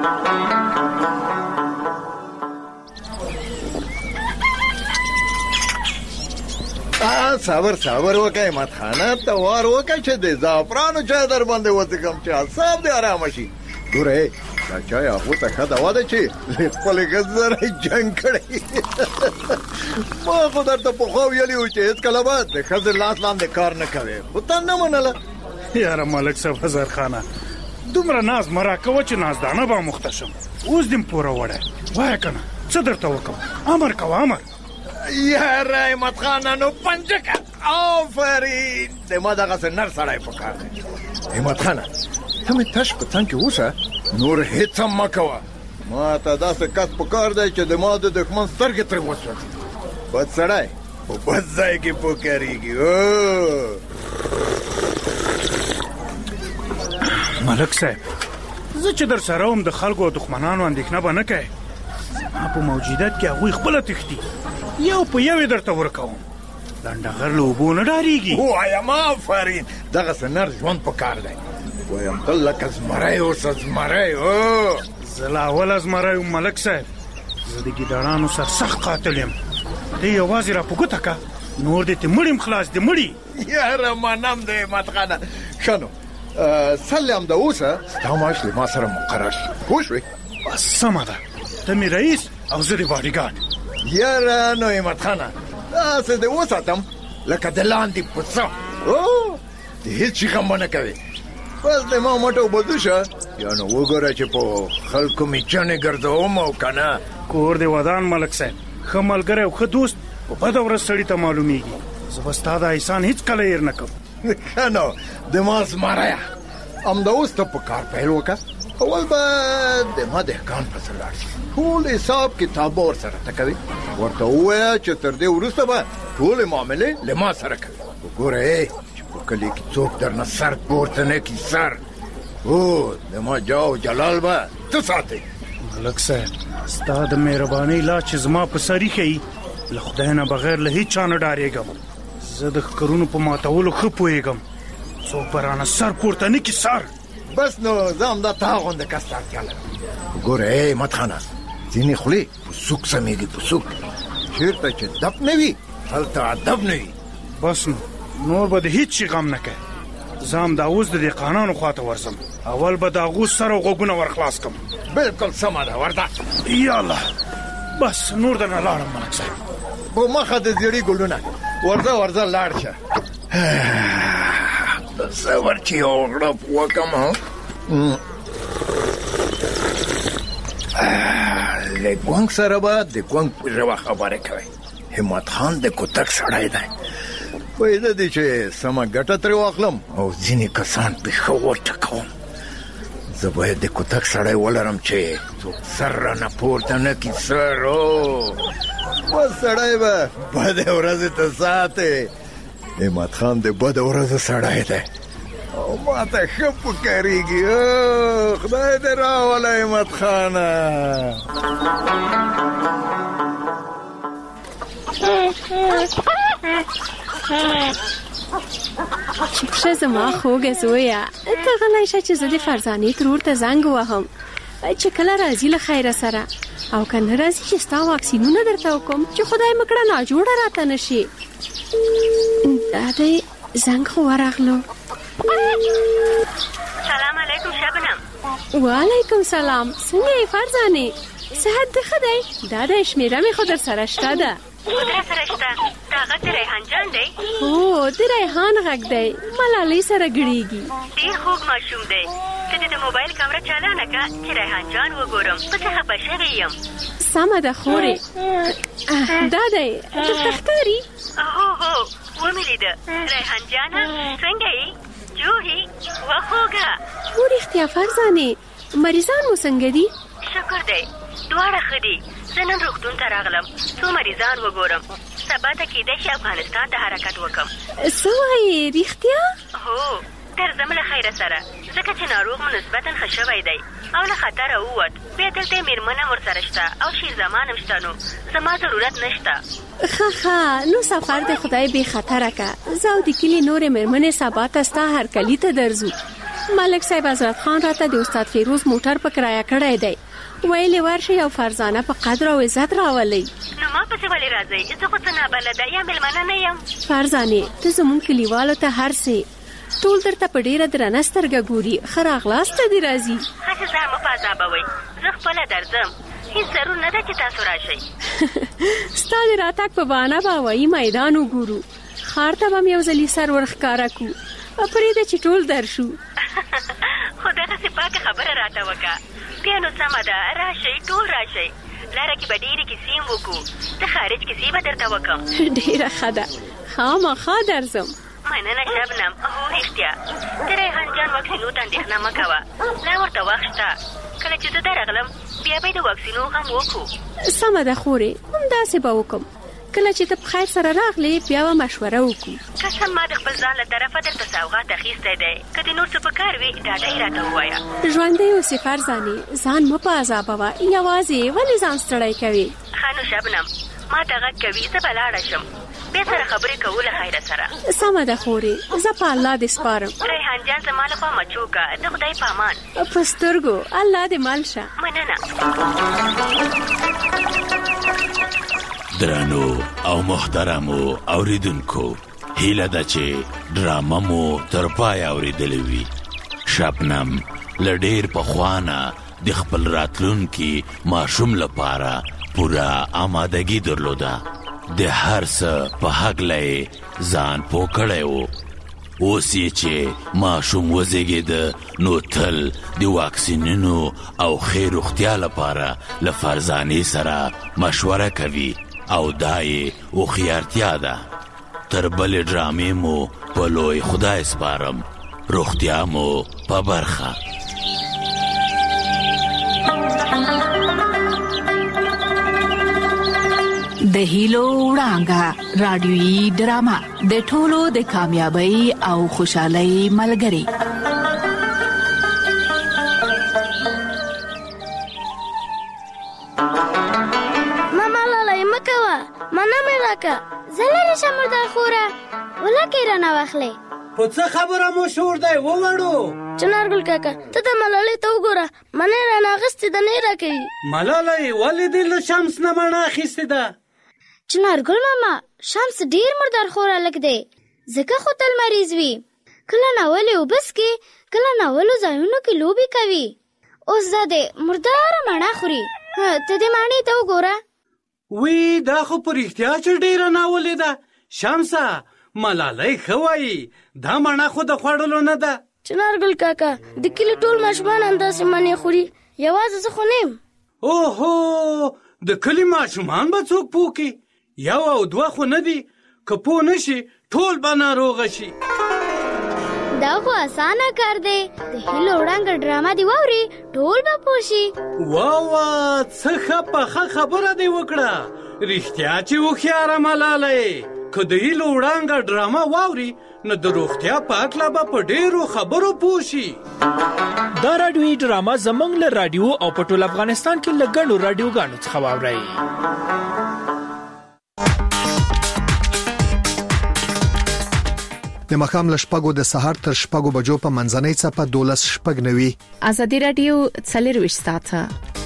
صبر صبر وکړه احمد خانه ته وار وکړه چې د زعفرانو چای در باندې وڅښم چې اعصاب دې ارامه شي ګوره دا چای هغو ته ښه دوا ده چې له خپلې ښځې سره یې جنګ کړی ما خو درته پخوا ویلي وو چې هېڅکله به د ښځې لاس لاندې کار نه کوې خو تا نه منله یاره ملک صاحب هزار خانه دومره ناز مه راکوه چې نازدانه به مخته شم اوس دې م پوره وړی وایه که نه څه درته وکړم امر کوه امر یاره احمد خانه نو پنجه که آفرین د ما دغسې نر سړی په کار دی احمد خانه ته مې تش په څنګ کې اوسه نور هېڅ هم مه کوه ما ته داسې کس په کار دی چې د ما د دښمن سترګې ترې وسوځي بد سړی په بد ځای کې پوکارېږي ملک صاحب زه چې در سره وم د خلکو او دښمنانو اندېښنه به نه کوې زما په موجودیت کې هغوی خپله تښتي یو په یو یې درته ورکوم لنډغر له اوبو نه ډارېږي وایم آفرین دغسې نر ژوند په کار دی وایم ته لکه زمری اوسه زمری زه لا اوله زمری یم ملک صاحب زه د ګیدړانو سر سخت قاتل یم ته یوازې را په ګوته که نور دې ته مړ یم خلاص دې مړي یاره منم د احمد خانه ښه نو سل هم د اوسه ستا معاش له ما سره مقرر شي پوه شوې بس سمه ده ته مې رئیس او زه د باډیګارډ یاره نو احمد خانه داسې دې وساتم لکه د لاندې پسه د هېڅ شي غم به نه کوې بس د ما مټو بدو شه یا نو وګوره چې په خلکو مې چنې ګرځوم او که نه کور دې ودان ملک صاحب ښه ملګری او ښه دوست په بده ورځ سړي ته معلومیږي زه به ستا د احسان هېڅکله هېر نه کوم ښه نو د ما زمریه همدا اوس ته په کار پیل وکړه اول به د ما دهقان پسې لاړ شي ټول حساب کتاب ورسره ته کوي ورته ووایه چې تر دې وروسته به ټولې معاملې له ما سره کوي وګوره چې په کلي کې څوک درنه سر پورته نه کړي سر هو د ما جاو جلال به ته ساتې ملک صاحب ستا د مهربانۍ لا چې زما په سر ایښی له خدای نه بغیر له هېڅ چا نه ډارېږم زه د ښکرونو په ماتولو ښه پوهېږم څوک به رانه سر پورته نه کړي سر بس نو زه همدا تا غونده کس ته اړتیا لرم ګوره ای احمد خانه ځینې خولې په سوک سمیږي په سوک چېرته چې دب نه وي هلته ادب نه وي بس نو نور به د هېڅ شي غم نه کوې زه هم دا اوس د دهقانانو خواته ورځم اول به د هغو سر او غوږونه ورخلاص کړم بلکل سمه ده ورته یالله بس نور درنه لاړم ملک صاحب په مخه د زیړي ګلونه ورځه ورځه لاړ شه صبر چې یو غړپ وکړم له ګونګ سره به د ګونګ په ژبه خبرې کوئ همت خان د کوتک سړی دی پیدا دی چې سمه ګټه ترې واخلم او ځینې کسان پې ښه وټکوم. زه باید د کوتک سړی ولرم چې څوک سر رانه پورته نه کړي. سر او بس سړی به بدې ورځې ته ساتې. همت خان د بدې ورځې سړی دی او ما ته ښه پکارېږي. خدای دې راوله همت خانه. چوپ شه زما خوږه زویه، ته غلی شه چې زه د فرزانې ترور ته زنګ ووهم چې کله راځي له خیره سره، او که نه راځي چې ستا واکسینونه درته وکړم چې خدای مه کړه ناجوړه راته نه شي. دا دی زنګ خو ورغلو. سلام علیکم شبنم. وعلیکم سلام. څنګه یې فرزانې؟ صحت دې ښه دی؟ دا د شمېره مې خو در سره شته ده. خو در سره شته؟ دا غږ د ریحان جان دی؟ هو د ریحان غږ دی، ملالۍ سره ګړېږي. ډېر خوږ ماشوم دی. ته دې د موبایل کمره چالانه کړه چې ریحان جان وګورم، پسې خفه شوې یم. سمه ده خورې. دا دی دلته ښکاري؟ هو هو ومې لیده. ریحان جانه څنګه یې؟ جوړې وخوږه. هو رښتیا فرزانې، مریضان مو څنګه دي؟ شکر دی دواړه ښه دي. زه نن روغتون ته راغلم څو مریضان وګورم. سبا ته کېدای شي افغانستان ته حرکت وکړم. څه وایې رښتیا؟ هو درځم له خیره سره، ځکه چې ناروغ مو نسبتا ښه شوی دی او له خطره ووت. بیا دلته مېرمن ورسره شته او شیرزمان هم شته، نو زما ضرورت نشته. ښه ښه نو سفر د خدای بې خطره که. زه او د کلي نورې مېرمنې سبا ته ستا هرکلي ته درځو. ملک صاحب حضرت خان راته د استاد فیروز موټر په کرایه کړی دی، ویلې ورشئ او فرزانه په قدر او عزت راولئ. نو ما پسې ولې راځئ؟ زه خو څه نابلده یا مېلمانه نه یم. فرزانې ته زموږ کلیوالو ته هر څه ټول درته په ډېره درنه سترګه ګوري. ښه راغلاست ته دې راځي. هسې ځان مه په عذابوئ، زه خپله درځم. هېڅ ضرور نه ده چې تاسو راشئ. ستا د راتګ په بهانه به هوایي میدان وګورو، ښار ته به م یو ځلي سر ورښکاره کړو. پرېږده چې ټول درشو. خو دغسې پاکه خبره راته وکړه. بیا نو سمه ده، راشئ ټول راشئ. لاره کې به ډېرې کیسې هم وکړو، د خارج کیسې به درته وکړم. ډېره ښه ده، خامخا درځم. مننه شبنم. هو رښتیا د ریحان جان واکسینو ته اندېښنه مه کوه، لا ورته وخت شته. کله چې زه درغلم بیا به یې د واکسینو غم وکړو. سمه ده خورې، همداسې به وکړم. کله چې ته په خیر سره راغلې بیا به مشوره وکړو. قسم ما د خپل ځان له طرفه درته سوغات اخیستی دی. که د نور څه پکار وي ډاډه یې راته ووایه. ژوندی اوسې فرزانې، ځان مه په عذابوه. یوازې ولې ځان ستړی کوې؟ ښه نو شبنم، ما ته غږ کوي، زه به لاړه شم. بیا سره خبرې کوو له خیره سره. سمه ده خورې، زه په الله دې سپارم. ریحان جان زما لخوا مچوکه، د خدای په امان. په سترګو الله دې مل شه. مننه. درنو او محترمو اوریدونکو، هیله ده چې ډرامه مو تر پایه اوریدلې وي. شبنم له ډېر پخوانه د خپل راتلونکي ماشوم لپاره پوره آمادګي درلوده. د هر څه په هکله یې ځان پوه کړی و. اوس یې چې ماشوم وزېږېده نو تل د واکسینونو او ښې روغتیا لپاره له فرزانې سره مشوره کوي، او دا یې هوښیارتیا ده. تر بلې ډرامې مو په لوی خدای سپارم. روغتیا مو په برخه. د هیلو وړانګه رادیویي ډرامه د ټولو د کامیابی او خوشحالۍ ملګری. ماما لاله مکوه مانا مې راکه زلری شمردار خوره ولکه رانه واخلې. په څه خبره مو شور دی ووړو؟ چنارګل کاکا ته د ملالۍ ته وګوره، منې رانه اخیستې ده نه راکوي. ملالۍ ولې دې له شمس نه مڼه اخیستې ده؟ چنارګل ماما شمس ډېر مردار خور هلک دی، ځکه خو تل مریض وي. کله ناولې اوبه څښي، کله ناولو ځایونو کې لوبې کوي. اوس دا دی مرداره مڼه خوري. ته دې مڼې ته وګوره. وی دا خو په رښتیا چې ډېره ناولې ده. شمسه ملالۍ ښه وایي، دا مڼه خو د خوړلو نه ده. چنارګل کاکا د کلي ټول ماشومان همداسې مڼې خوري، یوازې زه خو نه یم. اوهو د کلي ماشومان به څوک پوکي؟ یو او دوه خو نه دي که پوه نشي ټول به ناروغه شي. دا خو اسانه کار دی، د هیلو وړانګه ډرامه دی واوري ټول به پوه شي. وا وا څه ښه پخه خبره دی وکړه، رښتیا چې هوښیاره ملاله یې. که د هیلو وړانګه ډرامه واوري نو د روغتیا په هکله به په ډېرو خبرو پوه شي. دا راډیویي ډرامه زموږ له راډیو او په ټول افغانستان کې له ګڼو راډیوګانو څخه واورئ. د ماښام له شپږو د سهار تر شپږو بجو په منځنۍ څپه دولس شپږ نوي ازادي راډیو څلرویشت ساعته